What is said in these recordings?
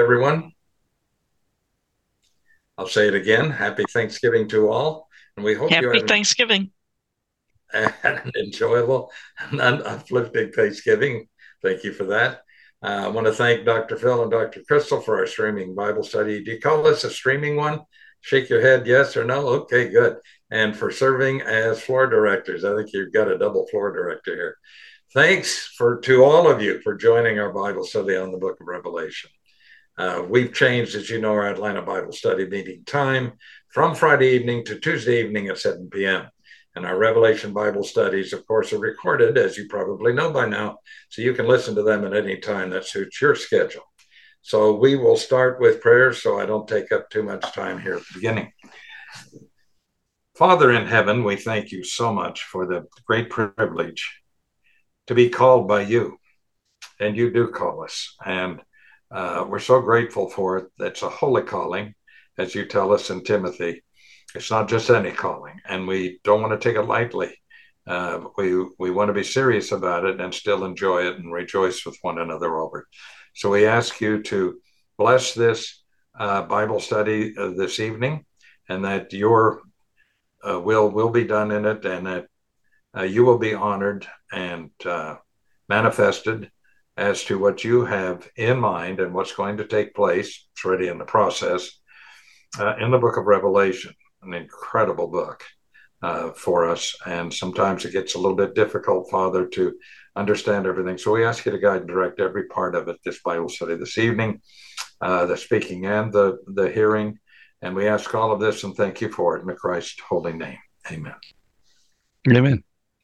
everyone. I'll say it again. Happy Thanksgiving to all. And we hope you Happy had Thanksgiving. an enjoyable and uplifting Thanksgiving. Thank you for that. I want to thank Dr. Phil and Dr. Crystal for our streaming Bible study. Do you call this a streaming one? Shake your head, yes or no? Okay, good. And for serving as floor directors. I think you've got a double floor director here. Thanks to all of you for joining our Bible study on the book of Revelation. We've changed, as you know, our Atlanta Bible study meeting time from Friday evening to Tuesday evening at 7 p.m. And our Revelation Bible studies, of course, are recorded, as you probably know by now, so you can listen to them at any time that suits your schedule. So we will start with prayers so I don't take up too much time here at the beginning. Father in heaven, we thank you so much for the great privilege to be called by you. And you do call us. And we're so grateful for it. It's a holy calling, as you tell us in Timothy. It's not just any calling, and we don't want to take it lightly. We want to be serious about it and still enjoy it and rejoice with one another over it. So we ask you to bless this Bible study this evening, and that your will be done in it, and that you will be honored and manifested as to what you have in mind and what's going to take place. It's already in the process in the book of Revelation, an incredible book for us. And sometimes it gets a little bit difficult, Father, to understand everything. So we ask you to guide and direct every part of it, this Bible study this evening, the speaking and the hearing. And we ask all of this and thank you for it in Christ's holy name. Amen. Amen.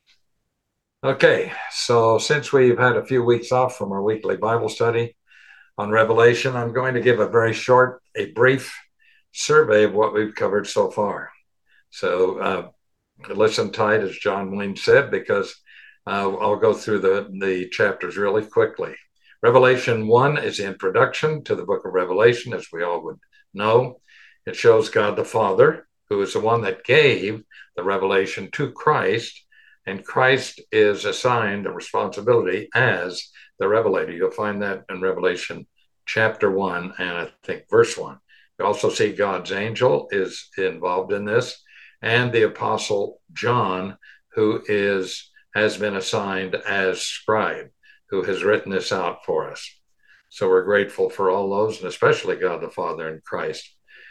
Okay, so since we've had a few weeks off from our weekly Bible study on Revelation, I'm going to give a brief survey of what we've covered so far. So listen tight, as John Wayne said, because I'll go through the chapters really quickly. Revelation 1 is the introduction to the book of Revelation, as we all would know. It shows God the Father, who is the one that gave the revelation to Christ, and Christ is assigned a responsibility as the revelator. You'll find that in Revelation chapter 1 and I think verse 1. You also see God's angel is involved in this, and the apostle John, who has been assigned as scribe, who has written this out for us. So we're grateful for all those, and especially God the Father and Christ.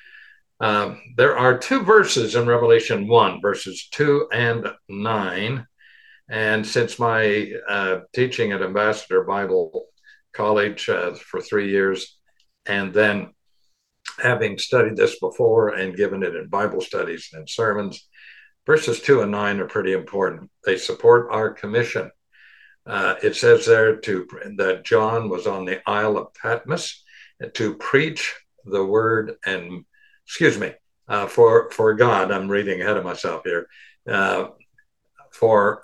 There are two verses in Revelation 1, verses 2 and 9. And since my teaching at Ambassador Bible College for 3 years, and then having studied this before and given it in Bible studies and sermons, verses 2 and 9 are pretty important. They support our commission. It says there that John was on the Isle of Patmos to preach the word and for God. I'm reading ahead of myself here. For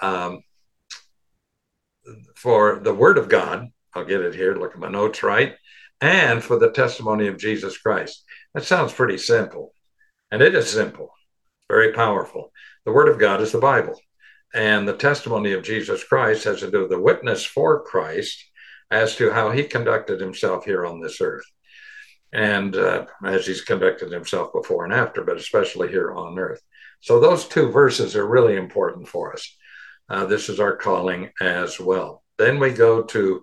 the word of God, I'll get it here, look at my notes right, and for the testimony of Jesus Christ. That sounds pretty simple, and it is simple, very powerful. The word of God is the Bible, and the testimony of Jesus Christ has to do with the witness for Christ as to how he conducted himself here on this earth. And as he's conducted himself before and after, but especially here on earth. So those two verses are really important for us. This is our calling as well. Then we go to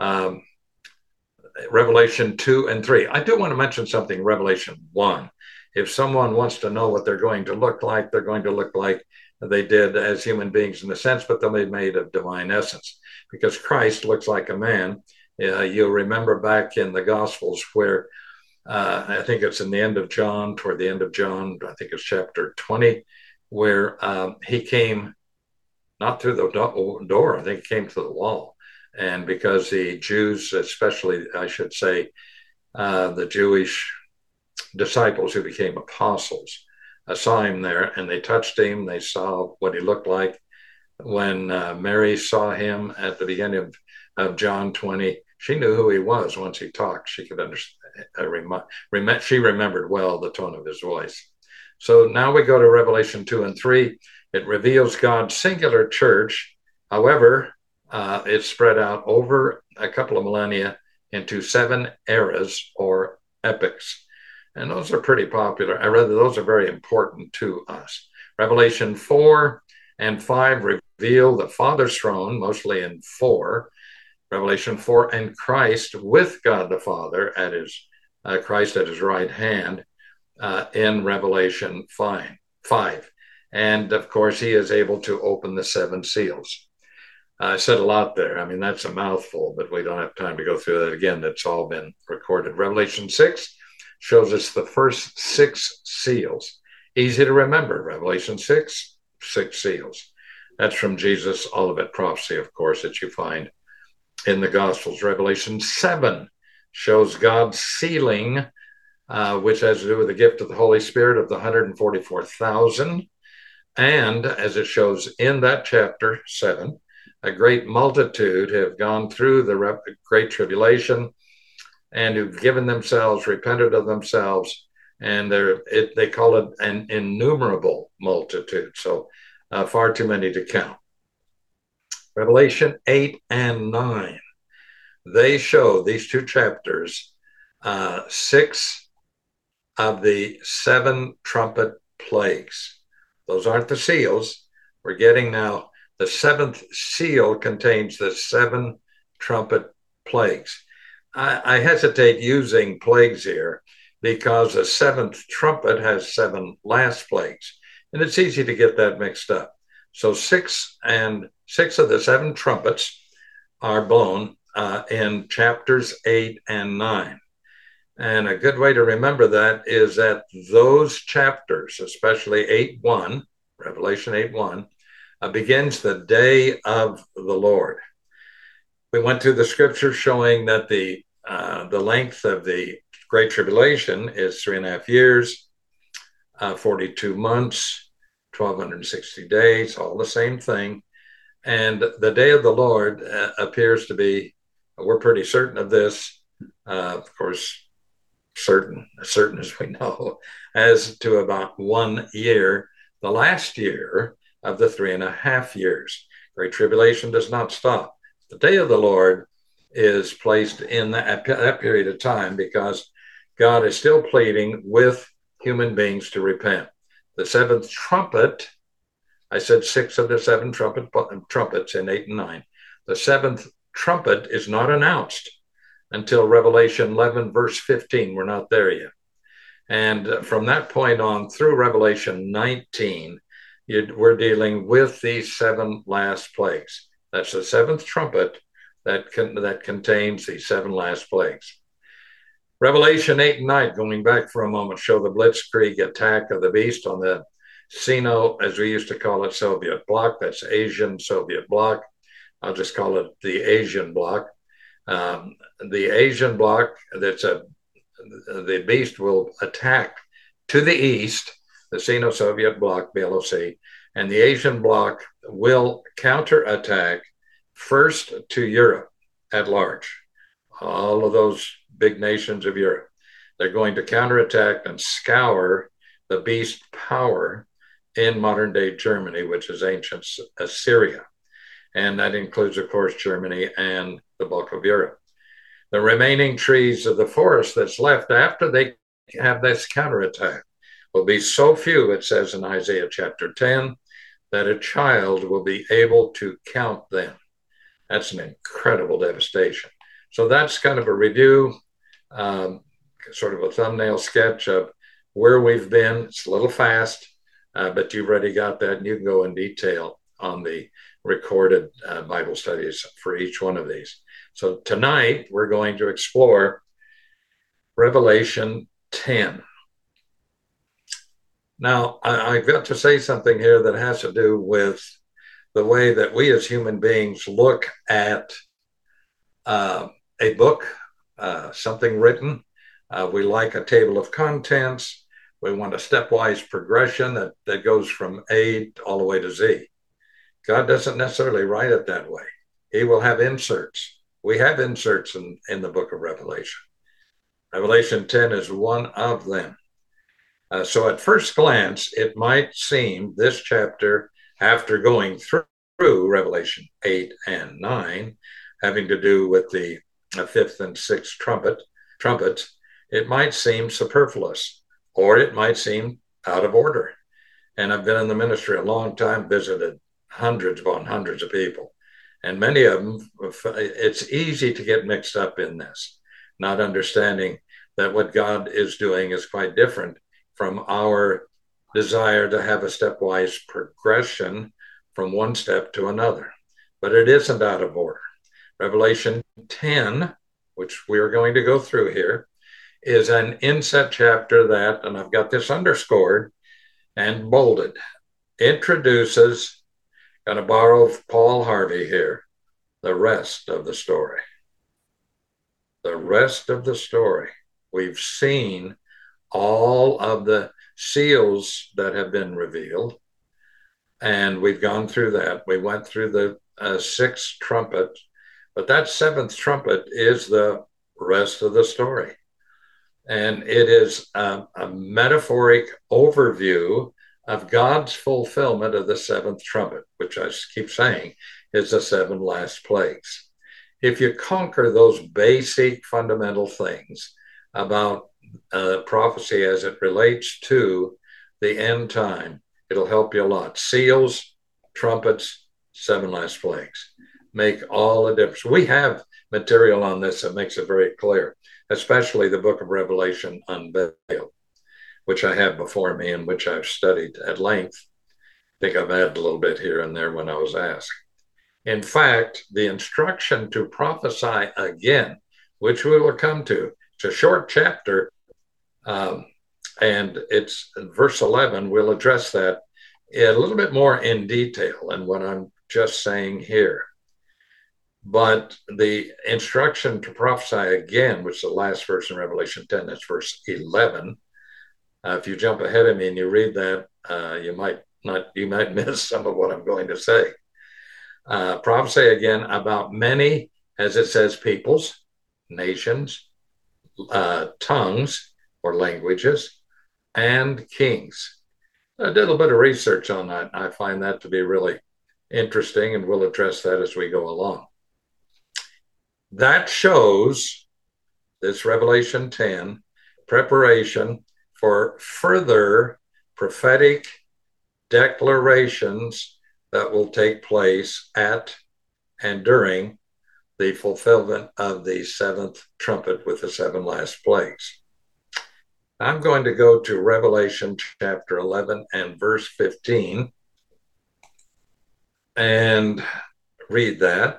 Revelation 2 and 3. I do want to mention something, Revelation 1. If someone wants to know what they're going to look like, they're going to look like they did as human beings in a sense, but they'll be made of divine essence, because Christ looks like a man. You'll remember back in the Gospels where I think it's in the end of John, toward the end of John, I think it's chapter 20, where he came not through the door, I think he came through the wall. And because the Jews, especially, I should say, the Jewish disciples who became apostles, saw him there, and they touched him, they saw what he looked like. When Mary saw him at the beginning of John 20, she knew who he was. Once he talked, she could understand. She remembered well the tone of his voice. So now we go to Revelation 2 and 3. It reveals God's singular church. However, it's spread out over a couple of millennia into 7 eras or epics. And those are pretty popular. I rather, those are very important to us. Revelation 4 and 5 reveal the Father's throne, mostly in 4. Revelation 4 and Christ with God the Father at his Christ at his right hand in Revelation 5. And of course, he is able to open the 7 seals. I said a lot there. I mean, that's a mouthful, but we don't have time to go through that again. That's all been recorded. Revelation 6 shows us the first 6 seals. Easy to remember. Revelation 6, 6 seals. That's from Jesus' Olivet prophecy, of course, that you find in the Gospels. Revelation 7 shows God sealing, which has to do with the gift of the Holy Spirit of the 144,000. And as it shows in that chapter 7, a great multitude have gone through the great tribulation and who've given themselves, repented of themselves, and they call it an innumerable multitude. So far too many to count. Revelation 8 and 9, they show, these 2 chapters, 6 of the 7 trumpet plagues. Those aren't the seals. We're getting now the 7th seal contains the 7 trumpet plagues. I hesitate using plagues here because the 7th trumpet has 7 last plagues, and it's easy to get that mixed up. So 6 of the 7 trumpets are blown in chapters 8 and 9. And a good way to remember that is that those chapters, especially 8:1, Revelation 8:1, begins the day of the Lord. We went through the scripture showing that the length of the Great Tribulation is 3.5 years, 42 months, 1,260 days, all the same thing. And the day of the Lord appears to be, we're pretty certain of this, of course, certain as we know, as to about 1 year, the last year of the 3.5 years. Great Tribulation does not stop. The day of the Lord is placed in that period of time because God is still pleading with human beings to repent. The 7th trumpet, I said 6 of the 7 trumpets in 8 and 9. The 7th trumpet is not announced until Revelation 11, verse 15. We're not there yet. And from that point on through Revelation 19, we're dealing with these 7 last plagues. That's the 7th trumpet that contains the 7 last plagues. Revelation 8 and 9, going back for a moment, show the blitzkrieg attack of the beast on the Sino, as we used to call it, Soviet bloc. That's Asian Soviet bloc. I'll just call it the Asian bloc. The Asian bloc, the beast will attack to the east, the Sino-Soviet bloc, BLOC, and the Asian bloc will counterattack first to Europe at large. All of those big nations of Europe. They're going to counterattack and scour the beast power in modern day Germany, which is ancient Assyria. And that includes, of course, Germany and the bulk of Europe. The remaining trees of the forest that's left after they have this counterattack will be so few, it says in Isaiah chapter 10, that a child will be able to count them. That's an incredible devastation. So that's kind of a review, sort of a thumbnail sketch of where we've been. It's a little fast, but you've already got that, and you can go in detail on the recorded Bible studies for each one of these. So tonight we're going to explore Revelation 10. Now, I've got to say something here that has to do with the way that we as human beings look at a book, something written. We like a table of contents. We want a stepwise progression that goes from A all the way to Z. God doesn't necessarily write it that way. He will have inserts. We have inserts in the book of Revelation. Revelation 10 is one of them. So at first glance, it might seem this chapter, after going through Revelation 8 and 9, having to do with the a fifth and sixth trumpets, it might seem superfluous, or it might seem out of order. And I've been in the ministry a long time, visited hundreds upon hundreds of people. And many of them, it's easy to get mixed up in this, not understanding that what God is doing is quite different from our desire to have a stepwise progression from one step to another. But it isn't out of order. Revelation 10, which we are going to go through here, is an inset chapter that, and I've got this underscored and bolded, introduces, going to borrow Paul Harvey here, the rest of the story. The rest of the story. We've seen all of the seals that have been revealed, and we've gone through that. We went through the sixth trumpet, but that seventh trumpet is the rest of the story. And it is a metaphoric overview of God's fulfillment of the seventh trumpet, which I keep saying is the seven last plagues. If you conquer those basic fundamental things about prophecy as it relates to the end time, it'll help you a lot. Seals, trumpets, seven last plagues make all the difference. We have material on this that makes it very clear, especially the book of Revelation Unveiled, which I have before me and which I've studied at length. I think I've added a little bit here and there when I was asked. In fact, the instruction to prophesy again, which we will come to, it's a short chapter, and it's verse 11. We'll address that a little bit more in detail than what I'm just saying here. But the instruction to prophesy again, which is the last verse in Revelation 10, that's verse 11. If you jump ahead of me and you read that, you might miss some of what I'm going to say. Prophesy again about many, as it says, peoples, nations, tongues or languages, and kings. I did a little bit of research on that. I find that to be really interesting, and we'll address that as we go along. That shows, this Revelation 10, preparation for further prophetic declarations that will take place at and during the fulfillment of the seventh trumpet with the seven last plagues. I'm going to go to Revelation chapter 11 and verse 15 and read that.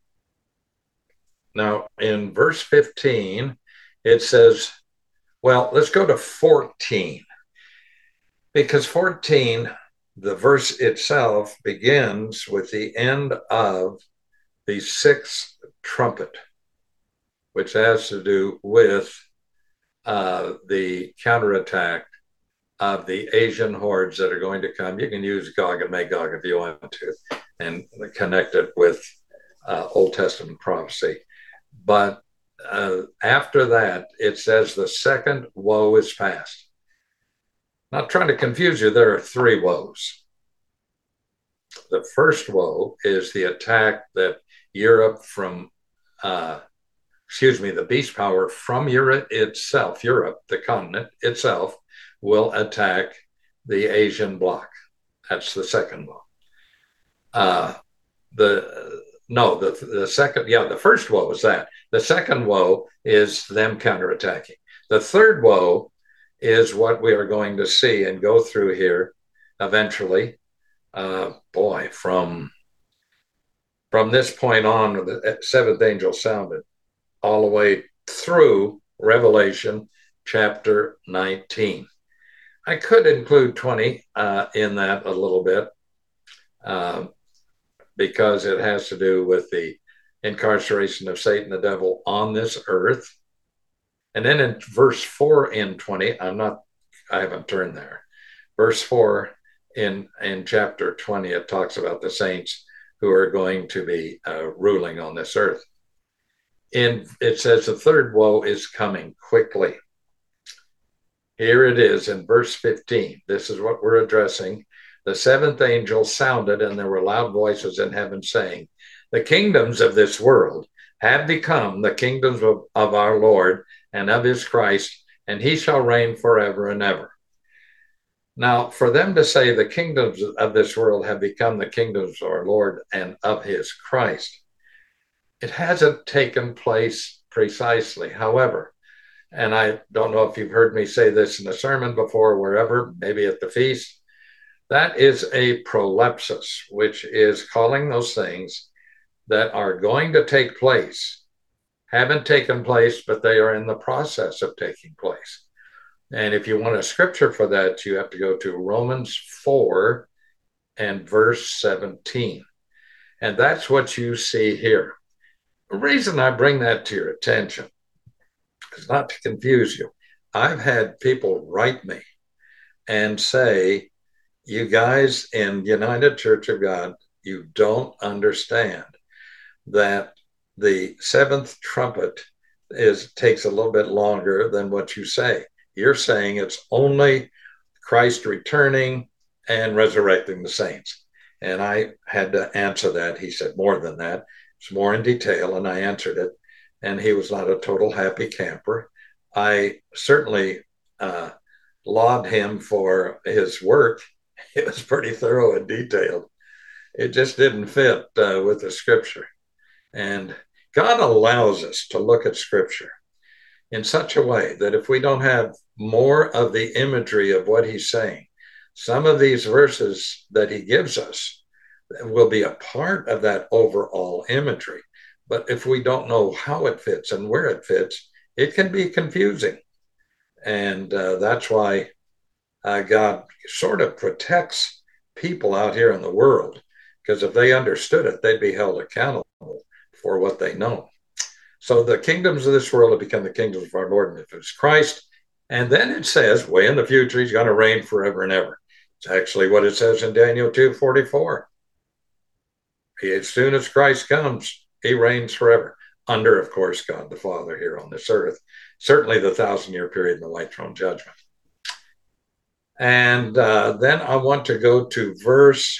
Now, in verse 15, it says, well, let's go to 14, because 14, the verse itself begins with the end of the sixth trumpet, which has to do with the counterattack of the Asian hordes that are going to come. You can use Gog and Magog if you want to and connect it with Old Testament prophecy. But after that, it says the second woe is past. Not trying to confuse you, there are three woes. The first woe is the attack that the beast power from Europe itself, the continent itself, will attack the Asian bloc. That's the second woe. The first woe is that. The second woe is them counterattacking. The third woe is what we are going to see and go through here eventually. From this point on, the seventh angel sounded all the way through Revelation chapter 19. I could include 20 in that a little bit because it has to do with the incarceration of Satan, the devil, on this earth. And then in verse 4 in 20, I haven't turned there. Verse 4 in chapter 20, it talks about the saints who are going to be ruling on this earth. It says the third woe is coming quickly. Here it is in verse 15. This is what we're addressing. The seventh angel sounded, and there were loud voices in heaven saying, the kingdoms of this world have become the kingdoms of our Lord and of his Christ, and he shall reign forever and ever. Now, for them to say the kingdoms of this world have become the kingdoms of our Lord and of his Christ, it hasn't taken place precisely. However, and I don't know if you've heard me say this in a sermon before, wherever, maybe at the feast, that is a prolepsis, which is calling those things that are going to take place, haven't taken place, but they are in the process of taking place. And if you want a scripture for that, you have to go to Romans 4 and verse 17. And that's what you see here. The reason I bring that to your attention is not to confuse you. I've had people write me and say, you guys in United Church of God, you don't understand that the seventh trumpet takes a little bit longer than what you say. You're saying it's only Christ returning and resurrecting the saints. And I had to answer that. He said more than that. It's more in detail, and I answered it. And he was not a total happy camper. I certainly laud him for his work. It was pretty thorough and detailed. It just didn't fit with the scripture. And God allows us to look at scripture in such a way that if we don't have more of the imagery of what he's saying, some of these verses that he gives us will be a part of that overall imagery. But if we don't know how it fits and where it fits, it can be confusing. And that's why God sort of protects people out here in the world, because if they understood it, they'd be held accountable for what they know. So the kingdoms of this world have become the kingdoms of our Lord and of his Christ. And then it says, way in the future, he's going to reign forever and ever. It's actually what it says in Daniel 2:44. As soon as Christ comes, he reigns forever, under, of course, God the Father here on this earth. Certainly the 1,000-year period in the white throne judgment. And then I want to go to verse,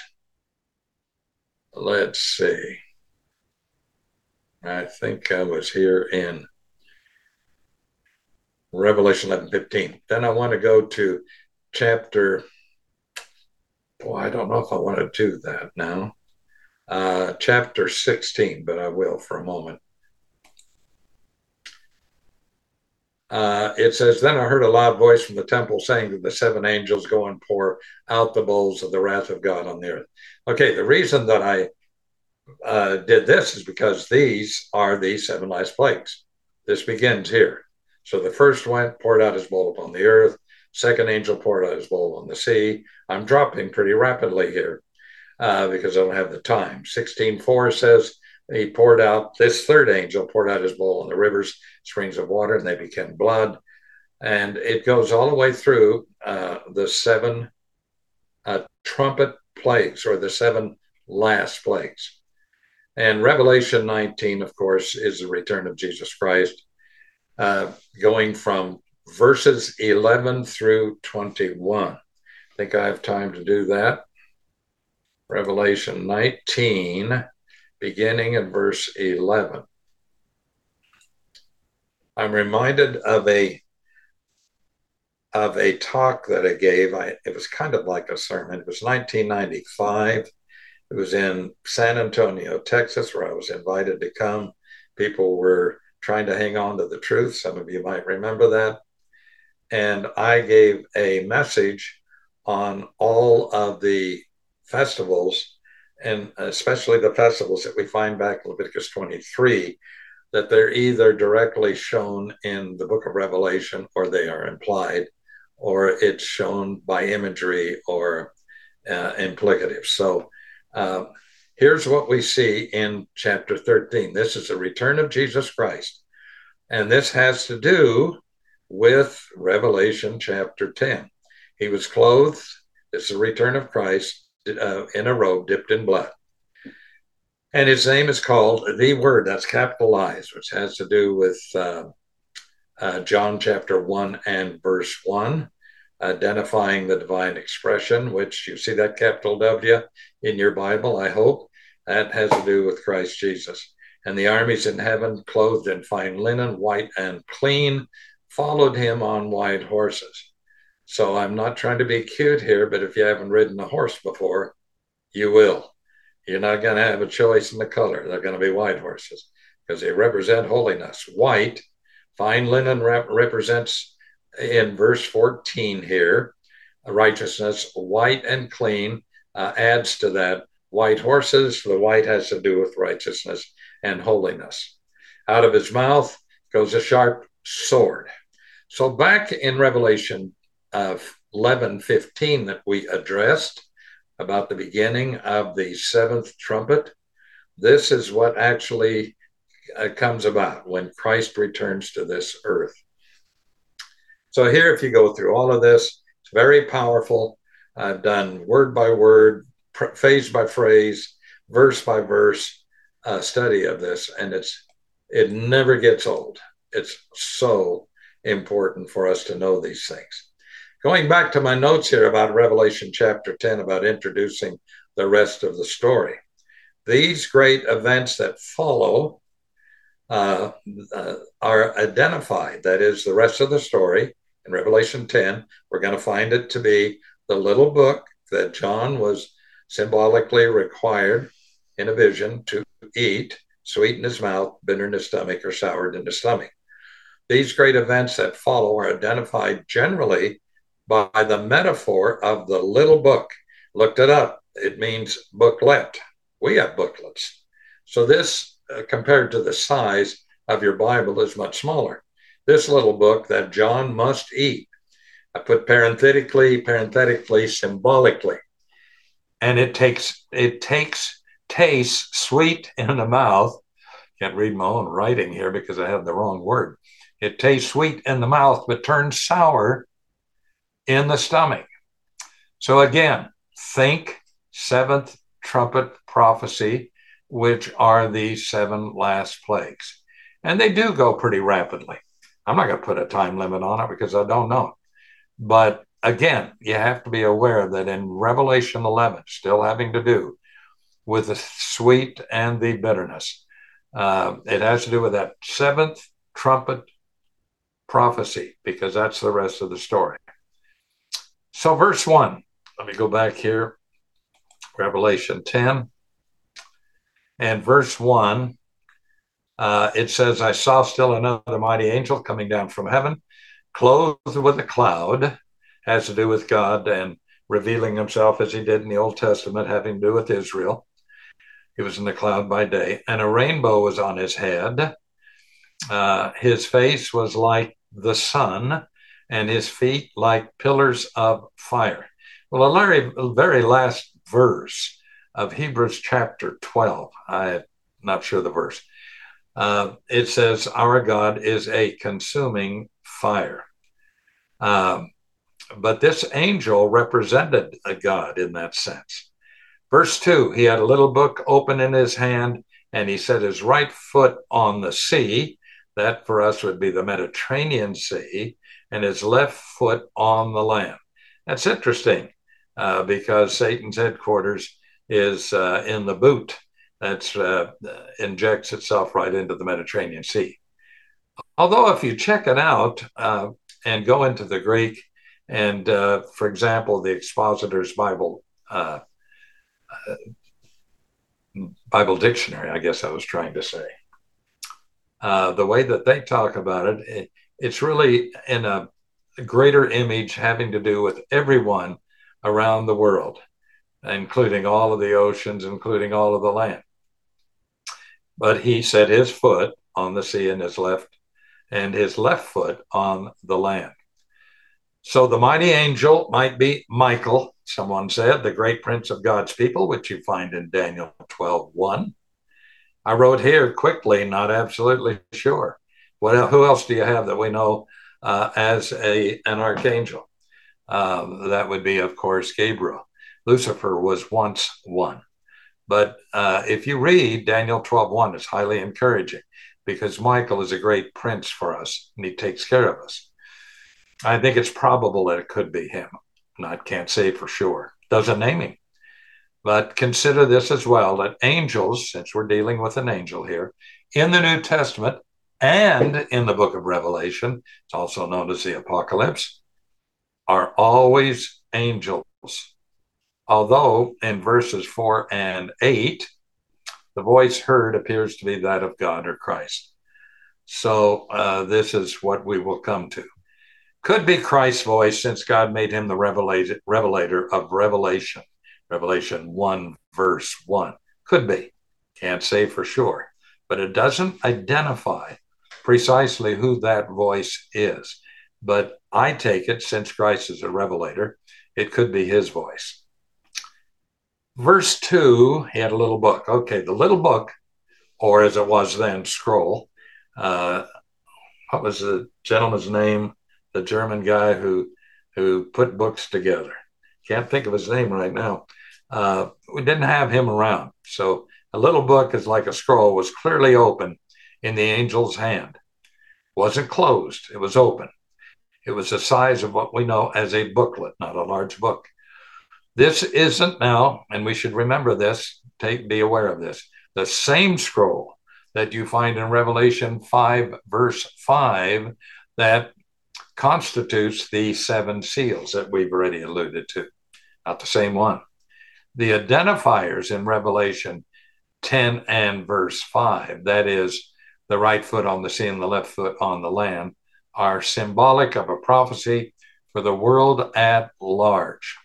let's see. I think I was here in Revelation 11:15. Then I want to go to chapter, I don't know if I want to do that now. Chapter 16, but I will for a moment. It says, then I heard a loud voice from the temple saying to the seven angels, go and pour out the bowls of the wrath of God on the earth. Okay, the reason that I did this is because these are the seven last plagues. This begins here. So the first one poured out his bowl upon the earth. Second angel poured out his bowl on the sea. I'm dropping pretty rapidly here because I don't have the time. 16:4 says he poured out, this third angel poured out his bowl on the rivers, springs of water, and they became blood. And it goes all the way through the seven trumpet plagues, or the seven last plagues. And Revelation 19, of course, is the return of Jesus Christ, going from verses 11 through 21. I think I have time to do that. Revelation 19, beginning at verse 11. I'm reminded of a talk that I gave. It was kind of like a sermon. It was 1995. It was in San Antonio, Texas, where I was invited to come. People were trying to hang on to the truth. Some of you might remember that. And I gave a message on all of the festivals, and especially the festivals that we find back in Leviticus 23, that they're either directly shown in the book of Revelation, or they are implied, or it's shown by imagery or implicative. So here's what we see in chapter 13. This is the return of Jesus Christ. And this has to do with Revelation chapter 10. He was clothed, it's the return of Christ, in a robe dipped in blood. And his name is called the Word, that's capitalized, which has to do with John chapter 1 and verse 1, identifying the divine expression, which you see that capital W in your Bible, I hope. That has to do with Christ Jesus. And the armies in heaven, clothed in fine linen, white and clean, followed him on white horses. So I'm not trying to be cute here, but if you haven't ridden a horse before, you will. You're not going to have a choice in the color. They're going to be white horses because they represent holiness. White, fine linen represents, in verse 14 here, righteousness. White and clean adds to that. White horses, the white has to do with righteousness and holiness. Out of his mouth goes a sharp sword. So back in Revelation 11:15 that we addressed about the beginning of the seventh trumpet, this is what actually comes about when Christ returns to this earth. So here, if you go through all of this, it's very powerful. I've done word by word, phrase by phrase, verse by verse study of this, and it never gets old. It's so important for us to know these things. Going back to my notes here about Revelation chapter 10, about introducing the rest of the story. These great events that follow are identified. That is, the rest of the story in Revelation 10, we're going to find it to be the little book that John was symbolically required in a vision to eat, sweet in his mouth, bitter in his stomach, or soured in his stomach. These great events that follow are identified generally by the metaphor of the little book. Looked it up. It means booklet. We have booklets. So this, compared to the size of your Bible, is much smaller. This little book that John must eat. I put parenthetically, symbolically. And it tastes sweet in the mouth. Can't read my own writing here because I have the wrong word. It tastes sweet in the mouth, but turns sour in the stomach. So again, think seventh trumpet prophecy, which are the 7 last plagues. And they do go pretty rapidly. I'm not going to put a time limit on it because I don't know. But again, you have to be aware that in Revelation 11, still having to do with the sweet and the bitterness, it has to do with that 7th trumpet prophecy, because that's the rest of the story. So verse 1, let me go back here, Revelation 10, and verse 1, it says, I saw still another mighty angel coming down from heaven, clothed with a cloud, has to do with God and revealing himself as he did in the Old Testament, having to do with Israel. He was in the cloud by day, and a rainbow was on his head. His face was like the sun, and his feet like pillars of fire. Well, the very last verse of Hebrews chapter 12, I'm not sure the verse, it says, our God is a consuming fire. But this angel represented a God in that sense. Verse 2, he had a little book open in his hand, and he set his right foot on the sea. That for us would be the Mediterranean Sea, and his left foot on the land. That's interesting because Satan's headquarters is in the boot that injects itself right into the Mediterranean Sea. Although if you check it out and go into the Greek and, for example, the Expositor's Bible Dictionary, I guess I was trying to say, the way that they talk about it, it's really in a greater image having to do with everyone around the world, including all of the oceans, including all of the land. But he set his foot on the sea and his left foot on the land. So the mighty angel might be Michael, someone said, the great prince of God's people, which you find in Daniel 12:1. I wrote here quickly, not absolutely sure. Who else do you have that we know as an archangel? That would be, of course, Gabriel. Lucifer was once one. But if you read Daniel 12:1, it's highly encouraging because Michael is a great prince for us and he takes care of us. I think it's probable that it could be him. I can't say for sure. Doesn't name him. But consider this as well, that angels, since we're dealing with an angel here, in the New Testament and in the book of Revelation, it's also known as the Apocalypse, are always angels. Although in verses 4 and 8, the voice heard appears to be that of God or Christ. So this is what we will come to. Could be Christ's voice, since God made him the revelator of Revelation. Revelation 1, verse 1. Could be. Can't say for sure. But it doesn't identify precisely who that voice is. But I take it, since Christ is a revelator, it could be his voice. Verse 2, he had a little book. Okay, the little book, or as it was then, scroll. What was the gentleman's name? The German guy who put books together. Can't think of his name right now. We didn't have him around. So a little book is like a scroll, was clearly open in the angel's hand. Wasn't closed, it was open. It was the size of what we know as a booklet, not a large book. This isn't now, and we should remember this, be aware of this, the same scroll that you find in Revelation 5, verse 5, that constitutes the seven seals that we've already alluded to. Not the same one. The identifiers in Revelation 10 and verse 5, that is, the right foot on the sea and the left foot on the land, are symbolic of a prophecy for the world at large.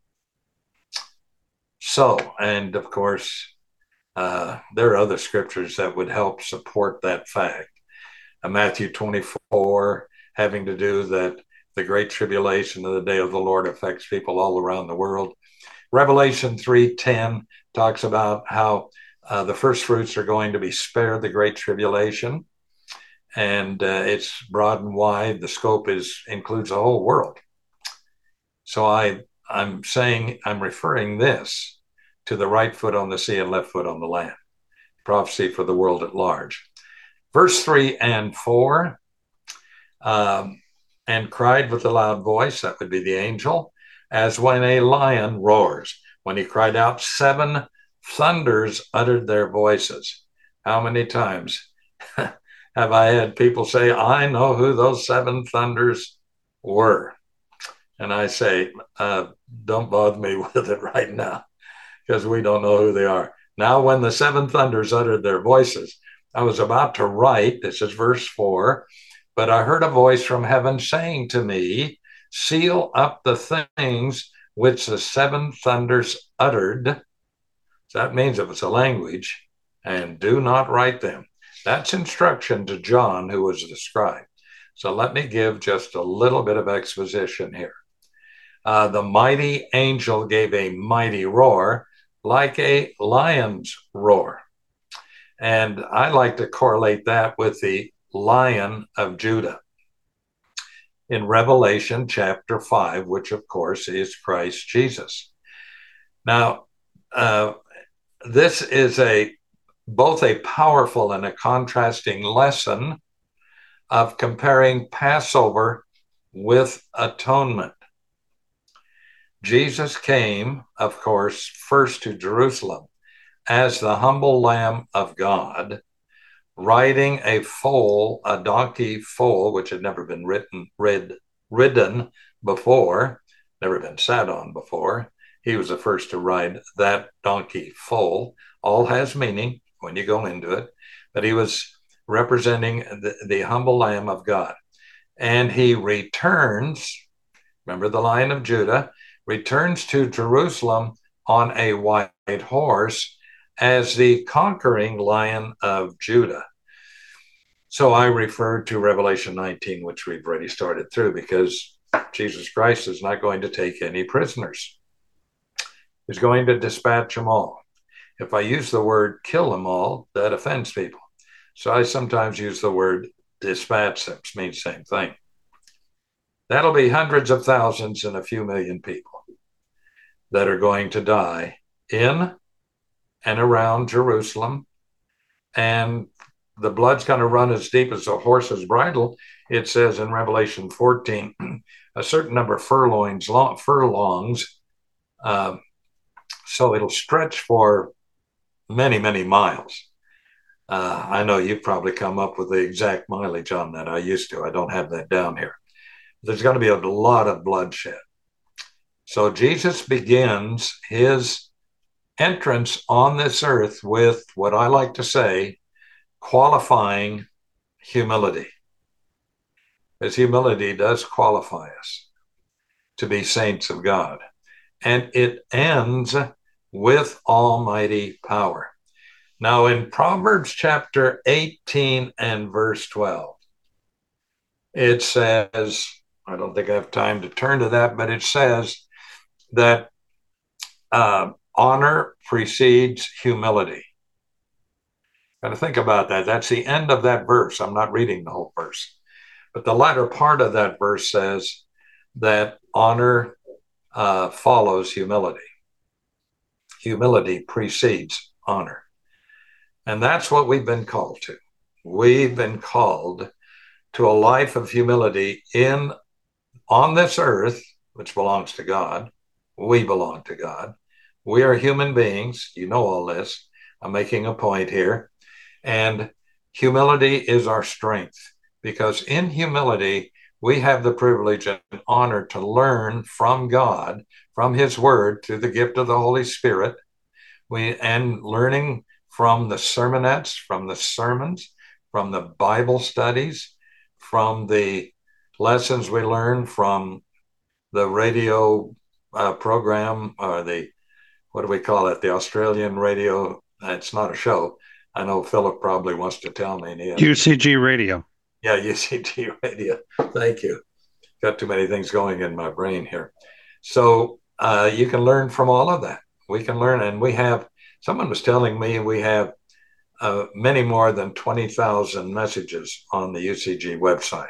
So, and of course, there are other scriptures that would help support that fact. Matthew 24, having to do that the great tribulation of the day of the Lord affects people all around the world. Revelation 3:10 talks about how the first fruits are going to be spared the great tribulation. And it's broad and wide. The scope includes the whole world. So I'm referring this to the right foot on the sea and left foot on the land. Prophecy for the world at large. Verse 3 and 4, and cried with a loud voice, that would be the angel, as when a lion roars. When he cried out, 7 thunders uttered their voices. How many times have I had people say, I know who those 7 thunders were? And I say, don't bother me with it right now, because we don't know who they are. Now, when the 7 thunders uttered their voices, I was about to write, this is verse 4, but I heard a voice from heaven saying to me, seal up the things which the 7 thunders uttered. So that means it was a language, and do not write them. That's instruction to John, who was the scribe. So let me give just a little bit of exposition here. The mighty angel gave a mighty roar, like a lion's roar. And I like to correlate that with the Lion of Judah in Revelation chapter 5, which of course is Christ Jesus. Now, this is both a powerful and a contrasting lesson of comparing Passover with atonement. Jesus came, of course, first to Jerusalem as the humble Lamb of God, riding a donkey foal, which had never been ridden before, never been sat on before. He was the first to ride that donkey foal. All has meaning when you go into it, but he was representing the humble Lamb of God. And he returns, remember the Lion of Judah, returns to Jerusalem on a white horse as the conquering Lion of Judah. So I refer to Revelation 19, which we've already started through, because Jesus Christ is not going to take any prisoners. He's going to dispatch them all. If I use the word kill them all, that offends people. So I sometimes use the word dispatch them, which means the same thing. That'll be hundreds of thousands and a few million people that are going to die in and around Jerusalem. And the blood's going to run as deep as a horse's bridle. It says in Revelation 14, a certain number of furlongs So it'll stretch for many, many miles. I know you've probably come up with the exact mileage on that. I used to. I don't have that down here. There's going to be a lot of bloodshed. So Jesus begins his entrance on this earth with what I like to say, qualifying humility. Because humility does qualify us to be saints of God. And it ends with almighty power. Now, in Proverbs chapter 18 and verse 12, it says, I don't think I have time to turn to that, but it says that honor precedes humility. Got to think about that. That's the end of that verse. I'm not reading the whole verse, but the latter part of that verse says that honor follows humility. Humility precedes honor. And that's what we've been called to. We've been called to a life of humility on this earth, which belongs to God. We belong to God. We are human beings. You know all this. I'm making a point here. And humility is our strength, because in humility, we have the privilege and honor to learn from God, from his word, through the gift of the Holy Spirit. And learning from the sermonettes, from the sermons, from the Bible studies, from the lessons we learn from the radio program, or what do we call it? The Australian radio. It's not a show. I know Philip probably wants to tell me. UCG Radio. Yeah, UCG Radio. Thank you. Got too many things going in my brain here. So you can learn from all of that. We can learn, and someone was telling me we have many more than 20,000 messages on the UCG website.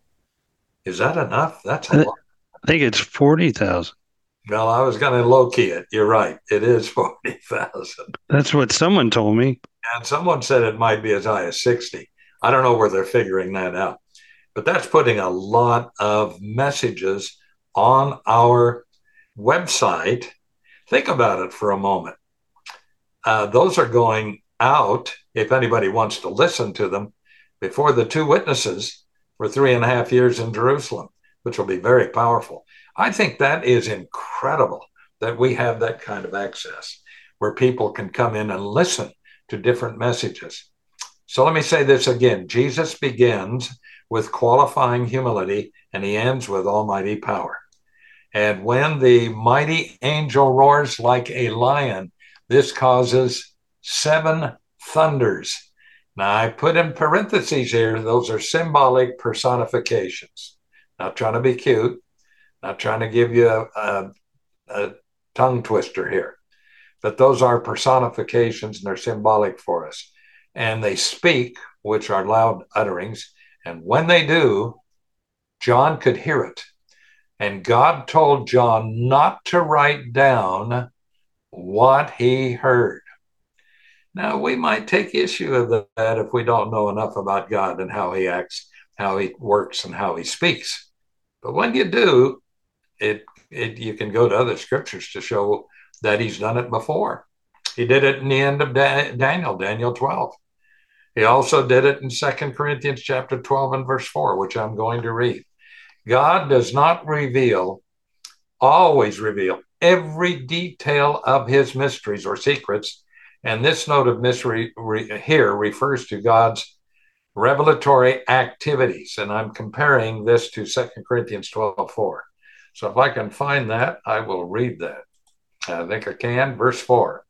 Is that enough? That's a lot. I think it's 40,000. Well, I was going to low key it. You're right. It is 40,000. That's what someone told me. And someone said it might be as high as 60. I don't know where they're figuring that out. But that's putting a lot of messages on our website. Think about it for a moment. Those are going out, if anybody wants to listen to them, before the two witnesses for 3.5 years in Jerusalem, which will be very powerful. I think that is incredible that we have that kind of access where people can come in and listen to different messages. So let me say this again. Jesus begins with qualifying humility, and he ends with almighty power. And when the mighty angel roars like a lion, this causes 7 thunders. Now, I put in parentheses here, those are symbolic personifications. Not trying to be cute, not trying to give you a tongue twister here, but those are personifications and they're symbolic for us. And they speak, which are loud utterings. And when they do, John could hear it. And God told John not to write down what he heard. Now, we might take issue of that if we don't know enough about God and how he acts, how he works, and how he speaks. But when you do, you can go to other scriptures to show that he's done it before. He did it in the end of Daniel 12. He also did it in 2 Corinthians chapter 12 and verse 4, which I'm going to read. God does not always reveal every detail of his mysteries or secrets. And this note of mystery here refers to God's revelatory activities. And I'm comparing this to 2 Corinthians 12:4. So if I can find that, I will read that. I think I can. Verse 4.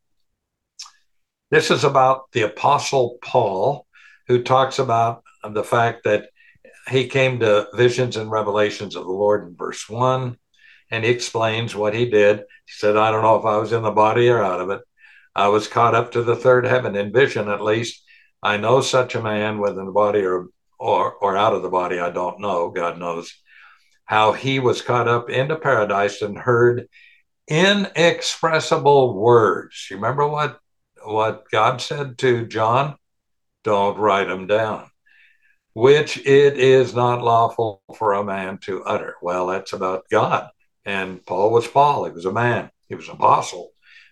This is about the Apostle Paul, who talks about the fact that he came to visions and revelations of the Lord in verse 1, and he explains what he did. He said, I don't know if I was in the body or out of it. I was caught up to the third heaven in vision, at least. I know such a man, whether in the body or out of the body, I don't know. God knows how he was caught up into paradise and heard inexpressible words. You remember what God said to John? Don't write them down. Which it is not lawful for a man to utter. Well, that's about God. And Paul was Paul. He was a man. He was an apostle.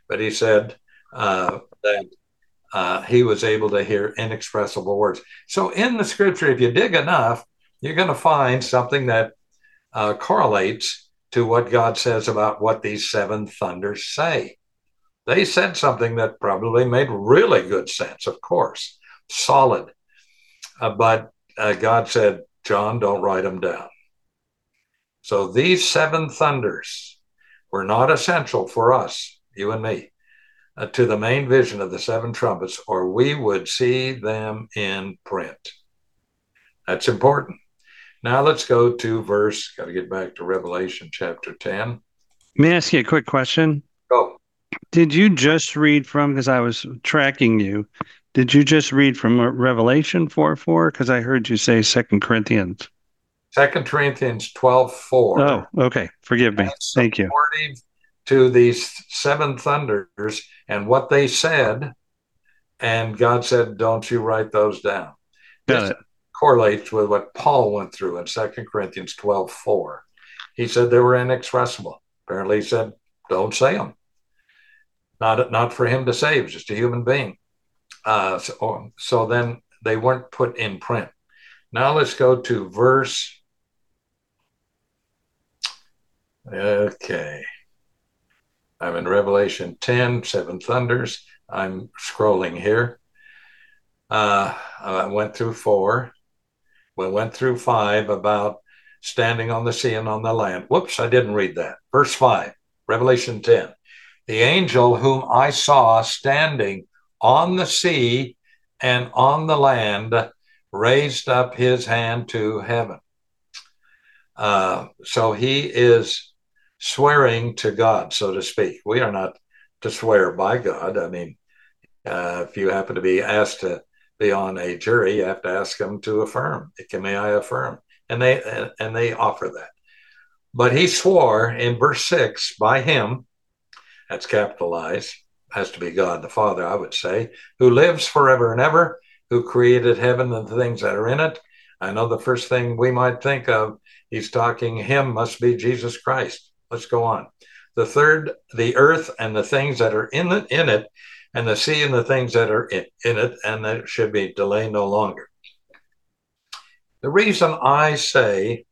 but he said that he was able to hear inexpressible words. So in the scripture, if you dig enough, you're going to find something that correlates to what God says about what these seven thunders say. They said something that probably made really good sense, of course, solid. But God said, John, don't write them down. So these seven thunders were not essential for us, you and me, to the main vision of the seven trumpets, or we would see them in print. That's important. Now let's go to got to get back to Revelation chapter 10. Let me ask you a quick question. Go. Did you just read from, because I was tracking you, did you just read from Revelation 4:4? Because I heard you say 2 Corinthians. 2 Corinthians 12:4. Oh, okay. Forgive me. Thank you. To these seven thunders and what they said, and God said, don't you write those down. This correlates with what Paul went through in 2 Corinthians 12:4. He said they were inexpressible. Apparently he said, don't say them. Not for him to save, just a human being. So then they weren't put in print. Now let's go to verse. Okay. I'm in Revelation 10, seven thunders. I'm scrolling here. I went through 4. We went through 5 about standing on the sea and on the land. Whoops, I didn't read that. Verse 5, Revelation 10. The angel whom I saw standing on the sea and on the land raised up his hand to heaven. So he is swearing to God, so to speak. We are not to swear by God. I mean, if you happen to be asked to be on a jury, you have to ask them to affirm. May I affirm? And they offer that. But he swore in verse 6 by him, that's capitalized, has to be God the Father, I would say, who lives forever and ever, who created heaven and the things that are in it. I know the first thing we might think of, he's talking, him must be Jesus Christ. Let's go on. The third, the earth and the things that are in it, and the sea and the things that are in it, and that should be delayed no longer. The reason I say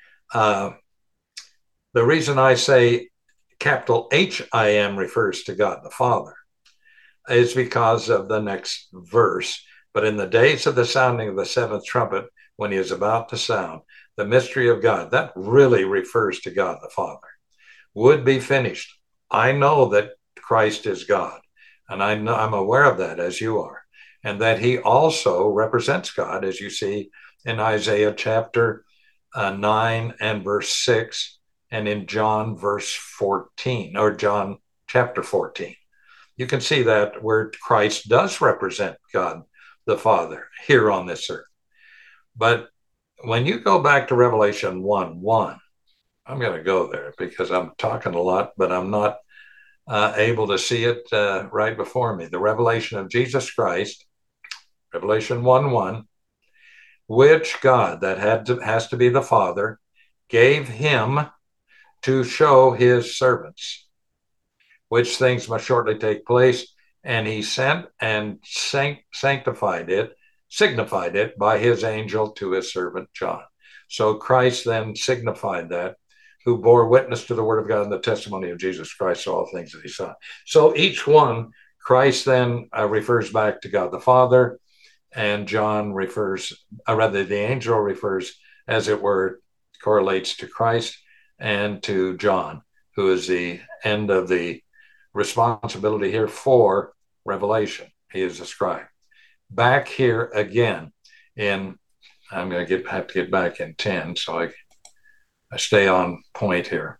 capital H-I-M refers to God the Father is because of the next verse. But in the days of the sounding of the seventh trumpet, when he is about to sound, the mystery of God, that really refers to God the Father, would be finished. I know that Christ is God, and I'm aware of that, as you are, and that he also represents God, as you see in Isaiah chapter 9 and verse 6, and in John verse 14, or John chapter 14. You can see that where Christ does represent God the Father here on this earth. But when you go back to Revelation 1:1, I'm going to go there because I'm talking a lot, but I'm not able to see it right before me. The revelation of Jesus Christ, Revelation 1:1, which God, that has to be the Father, gave him to show his servants, which things must shortly take place. And he sent and signified it by his angel to his servant John. So Christ then signified that, who bore witness to the word of God and the testimony of Jesus Christ, all things that he saw. So each one, Christ then refers back to God the Father, and John the angel refers, as it were, correlates to Christ and to John, who is the end of the responsibility here for revelation. He is a scribe. Back here again I'm going to have to get back in 10, so I stay on point here.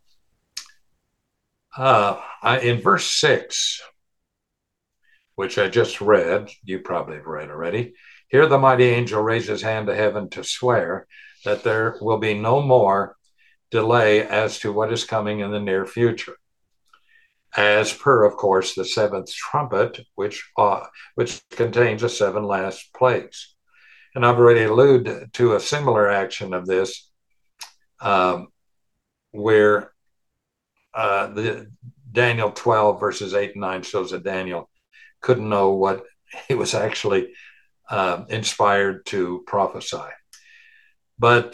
In verse 6, which I just read, you probably have read already, here the mighty angel raised his hand to heaven to swear that there will be no more delay as to what is coming in the near future, as per, of course, the seventh trumpet, which contains the 7 last plagues. And I've already alluded to a similar action of this, where Daniel 12, verses 8 and 9 shows that Daniel couldn't know what he was actually inspired to prophesy. But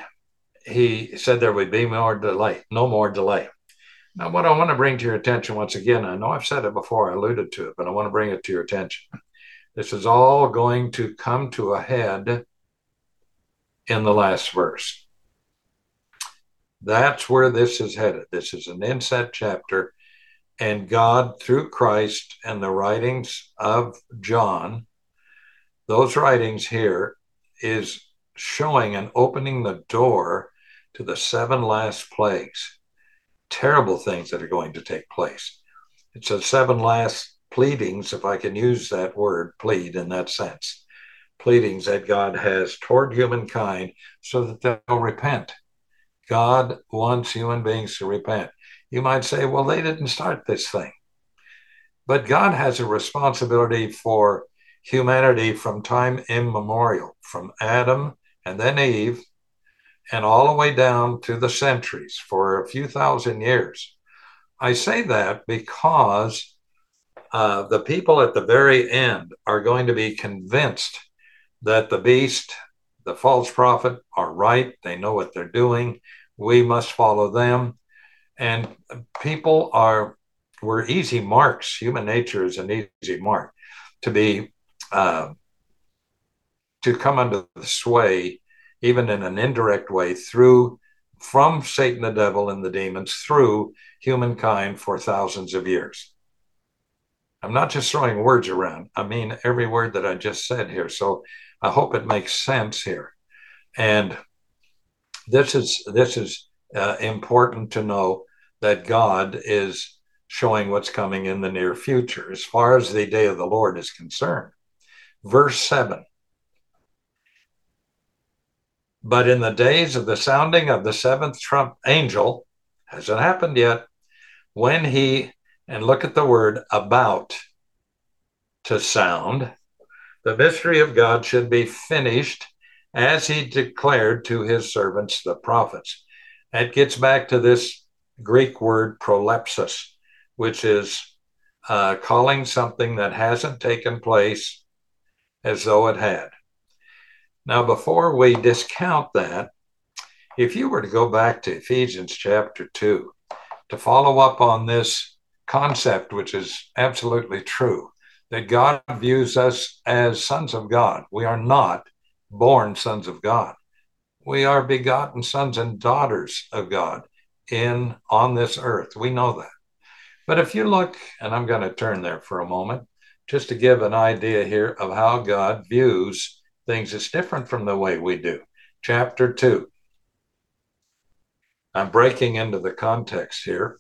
he said there would be more delay, no more delay. Now, what I want to bring to your attention once again, I know I've said it before, I alluded to it, but I want to bring it to your attention. This is all going to come to a head in the last verse. That's where this is headed. This is an inset chapter, and God, through Christ and the writings of John, those writings here is showing and opening the door to the 7 last plagues. Terrible things that are going to take place. It's the 7 last pleadings, if I can use that word, plead in that sense. Pleadings that God has toward humankind so that they'll repent. God wants human beings to repent. You might say, well, they didn't start this thing. But God has a responsibility for humanity from time immemorial, from Adam and then Eve, and all the way down to the centuries for a few thousand years. I say that because the people at the very end are going to be convinced that the beast, the false prophet, are right. They know what they're doing. We must follow them. And people we're easy marks. Human nature is an easy mark to be to come under the sway, even in an indirect way, from Satan, the devil, and the demons through humankind for thousands of years. I'm not just throwing words around. I mean every word that I just said here. So I hope it makes sense here. And this is important to know that God is showing what's coming in the near future as far as the day of the Lord is concerned. Verse 7. But in the days of the sounding of the 7th trump angel, hasn't happened yet, when he, and look at the word, about to sound, the mystery of God should be finished as he declared to his servants, the prophets. That gets back to this Greek word prolepsis, which is calling something that hasn't taken place as though it had. Now, before we discount that, if you were to go back to Ephesians chapter 2 to follow up on this concept, which is absolutely true, that God views us as sons of God. We are not born sons of God. We are begotten sons and daughters of God on this earth. We know that. But if you look, and I'm going to turn there for a moment, just to give an idea here of how God views things, it's different from the way we do. Chapter 2. I'm breaking into the context here.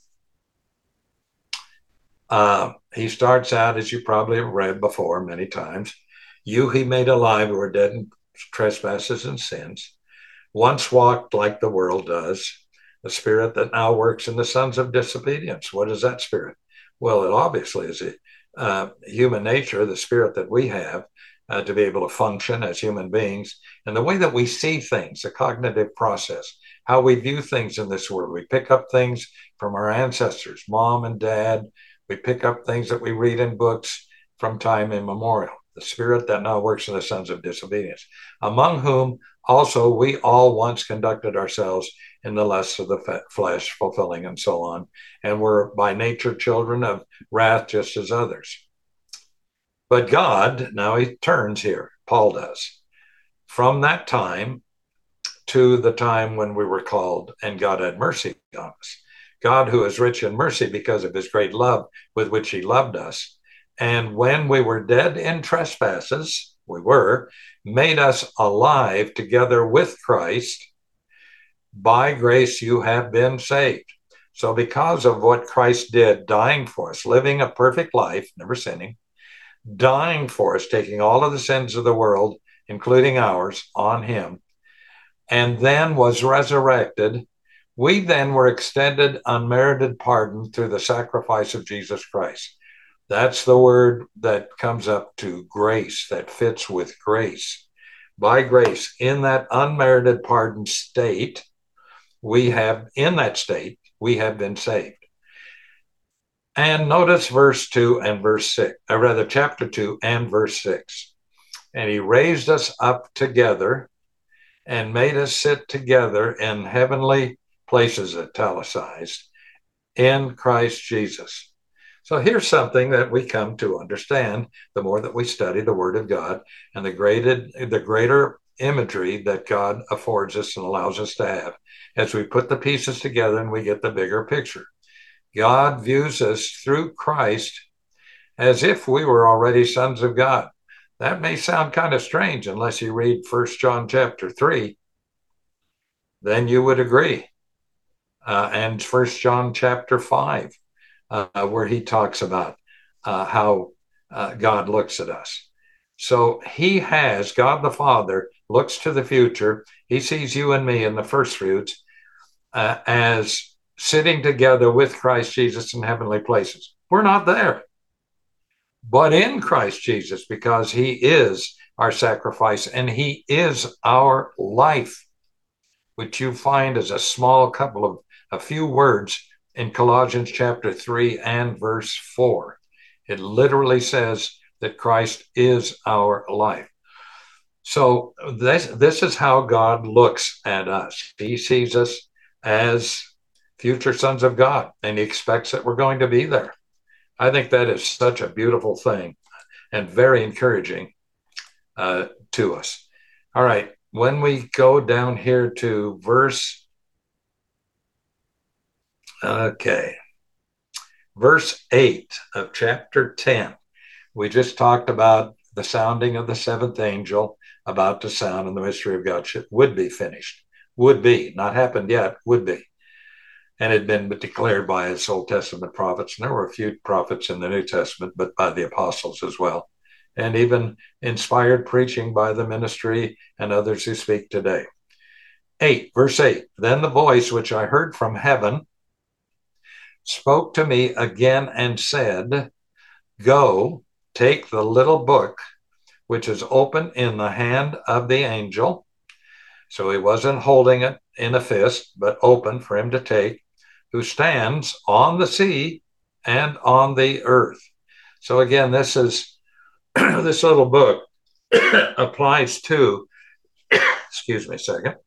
He starts out, as you probably have read before many times, you he made alive who are dead in trespasses and sins, once walked like the world does, the spirit that now works in the sons of disobedience. What is that spirit? Well, it obviously is human nature, the spirit that we have to be able to function as human beings, and the way that we see things, the cognitive process, how we view things in this world. We pick up things from our ancestors, mom and dad. We pick up things that we read in books from time immemorial. The spirit that now works in the sons of disobedience, among whom also we all once conducted ourselves in the lusts of the flesh, fulfilling and so on, and were by nature children of wrath just as others. But God, now he turns here, Paul does, from that time to the time when we were called and God had mercy on us. God, who is rich in mercy because of his great love with which he loved us. And when we were dead in trespasses, made us alive together with Christ. By grace you have been saved. So because of what Christ did, dying for us, living a perfect life, never sinning, dying for us, taking all of the sins of the world, including ours, on him, and then was resurrected, we then were extended unmerited pardon through the sacrifice of Jesus Christ. That's the word that comes up to grace, that fits with grace. By grace, in that unmerited pardon state, we have been saved. And notice verse 2 and verse 6, or rather, chapter 2 and verse 6. And he raised us up together and made us sit together in heavenly places, italicized, in Christ Jesus. So here's something that we come to understand the more that we study the Word of God and the greater imagery that God affords us and allows us to have as we put the pieces together and we get the bigger picture. God views us through Christ as if we were already sons of God. That may sound kind of strange unless you read 1 John chapter 3, then you would agree. And 1 John chapter 5, where he talks about how God looks at us. So God the Father looks to the future. He sees you and me in the first fruits as sitting together with Christ Jesus in heavenly places. We're not there, but in Christ Jesus, because he is our sacrifice and he is our life, which you find as a few words in Colossians chapter 3 and verse 4. It literally says that Christ is our life. So this is how God looks at us. He sees us as future sons of God, and he expects that we're going to be there. I think that is such a beautiful thing and very encouraging to us. All right, when we go down here to verse 8 of chapter 10, we just talked about the sounding of the seventh angel about to sound, and the mystery of God would be finished. Would be, not happened yet, would be. And had been declared by his Old Testament prophets. And there were a few prophets in the New Testament, but by the apostles as well. And even inspired preaching by the ministry and others who speak today. Verse 8, then the voice which I heard from heaven spoke to me again and said, go, take the little book which is open in the hand of the angel. So he wasn't holding it in a fist, but open for him to take, who stands on the sea and on the earth. So again, this little book applies to, excuse me a second.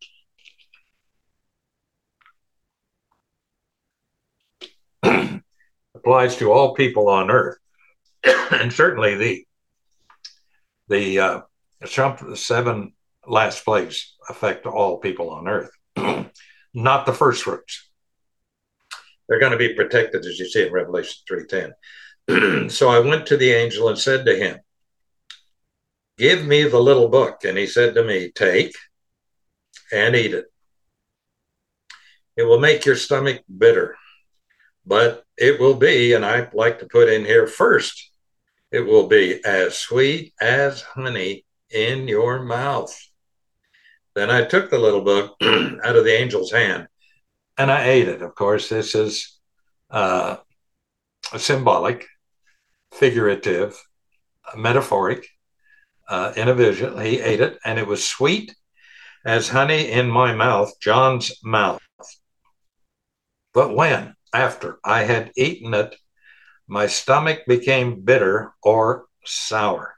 Applies to all people on earth. And certainly the seven last plagues affect all people on earth, not the first fruits. They're going to be protected, as you see in Revelation 3:10. So I went to the angel and said to him, give me the little book. And he said to me, take and eat it. It will make your stomach bitter, but it will be, and I like to put in here first, it will be as sweet as honey in your mouth. Then I took the little book out of the angel's hand and I ate it. Of course, this is symbolic, figurative, metaphoric, in a vision. He ate it and it was sweet as honey in my mouth, John's mouth. But when, after I had eaten it, my stomach became bitter or sour.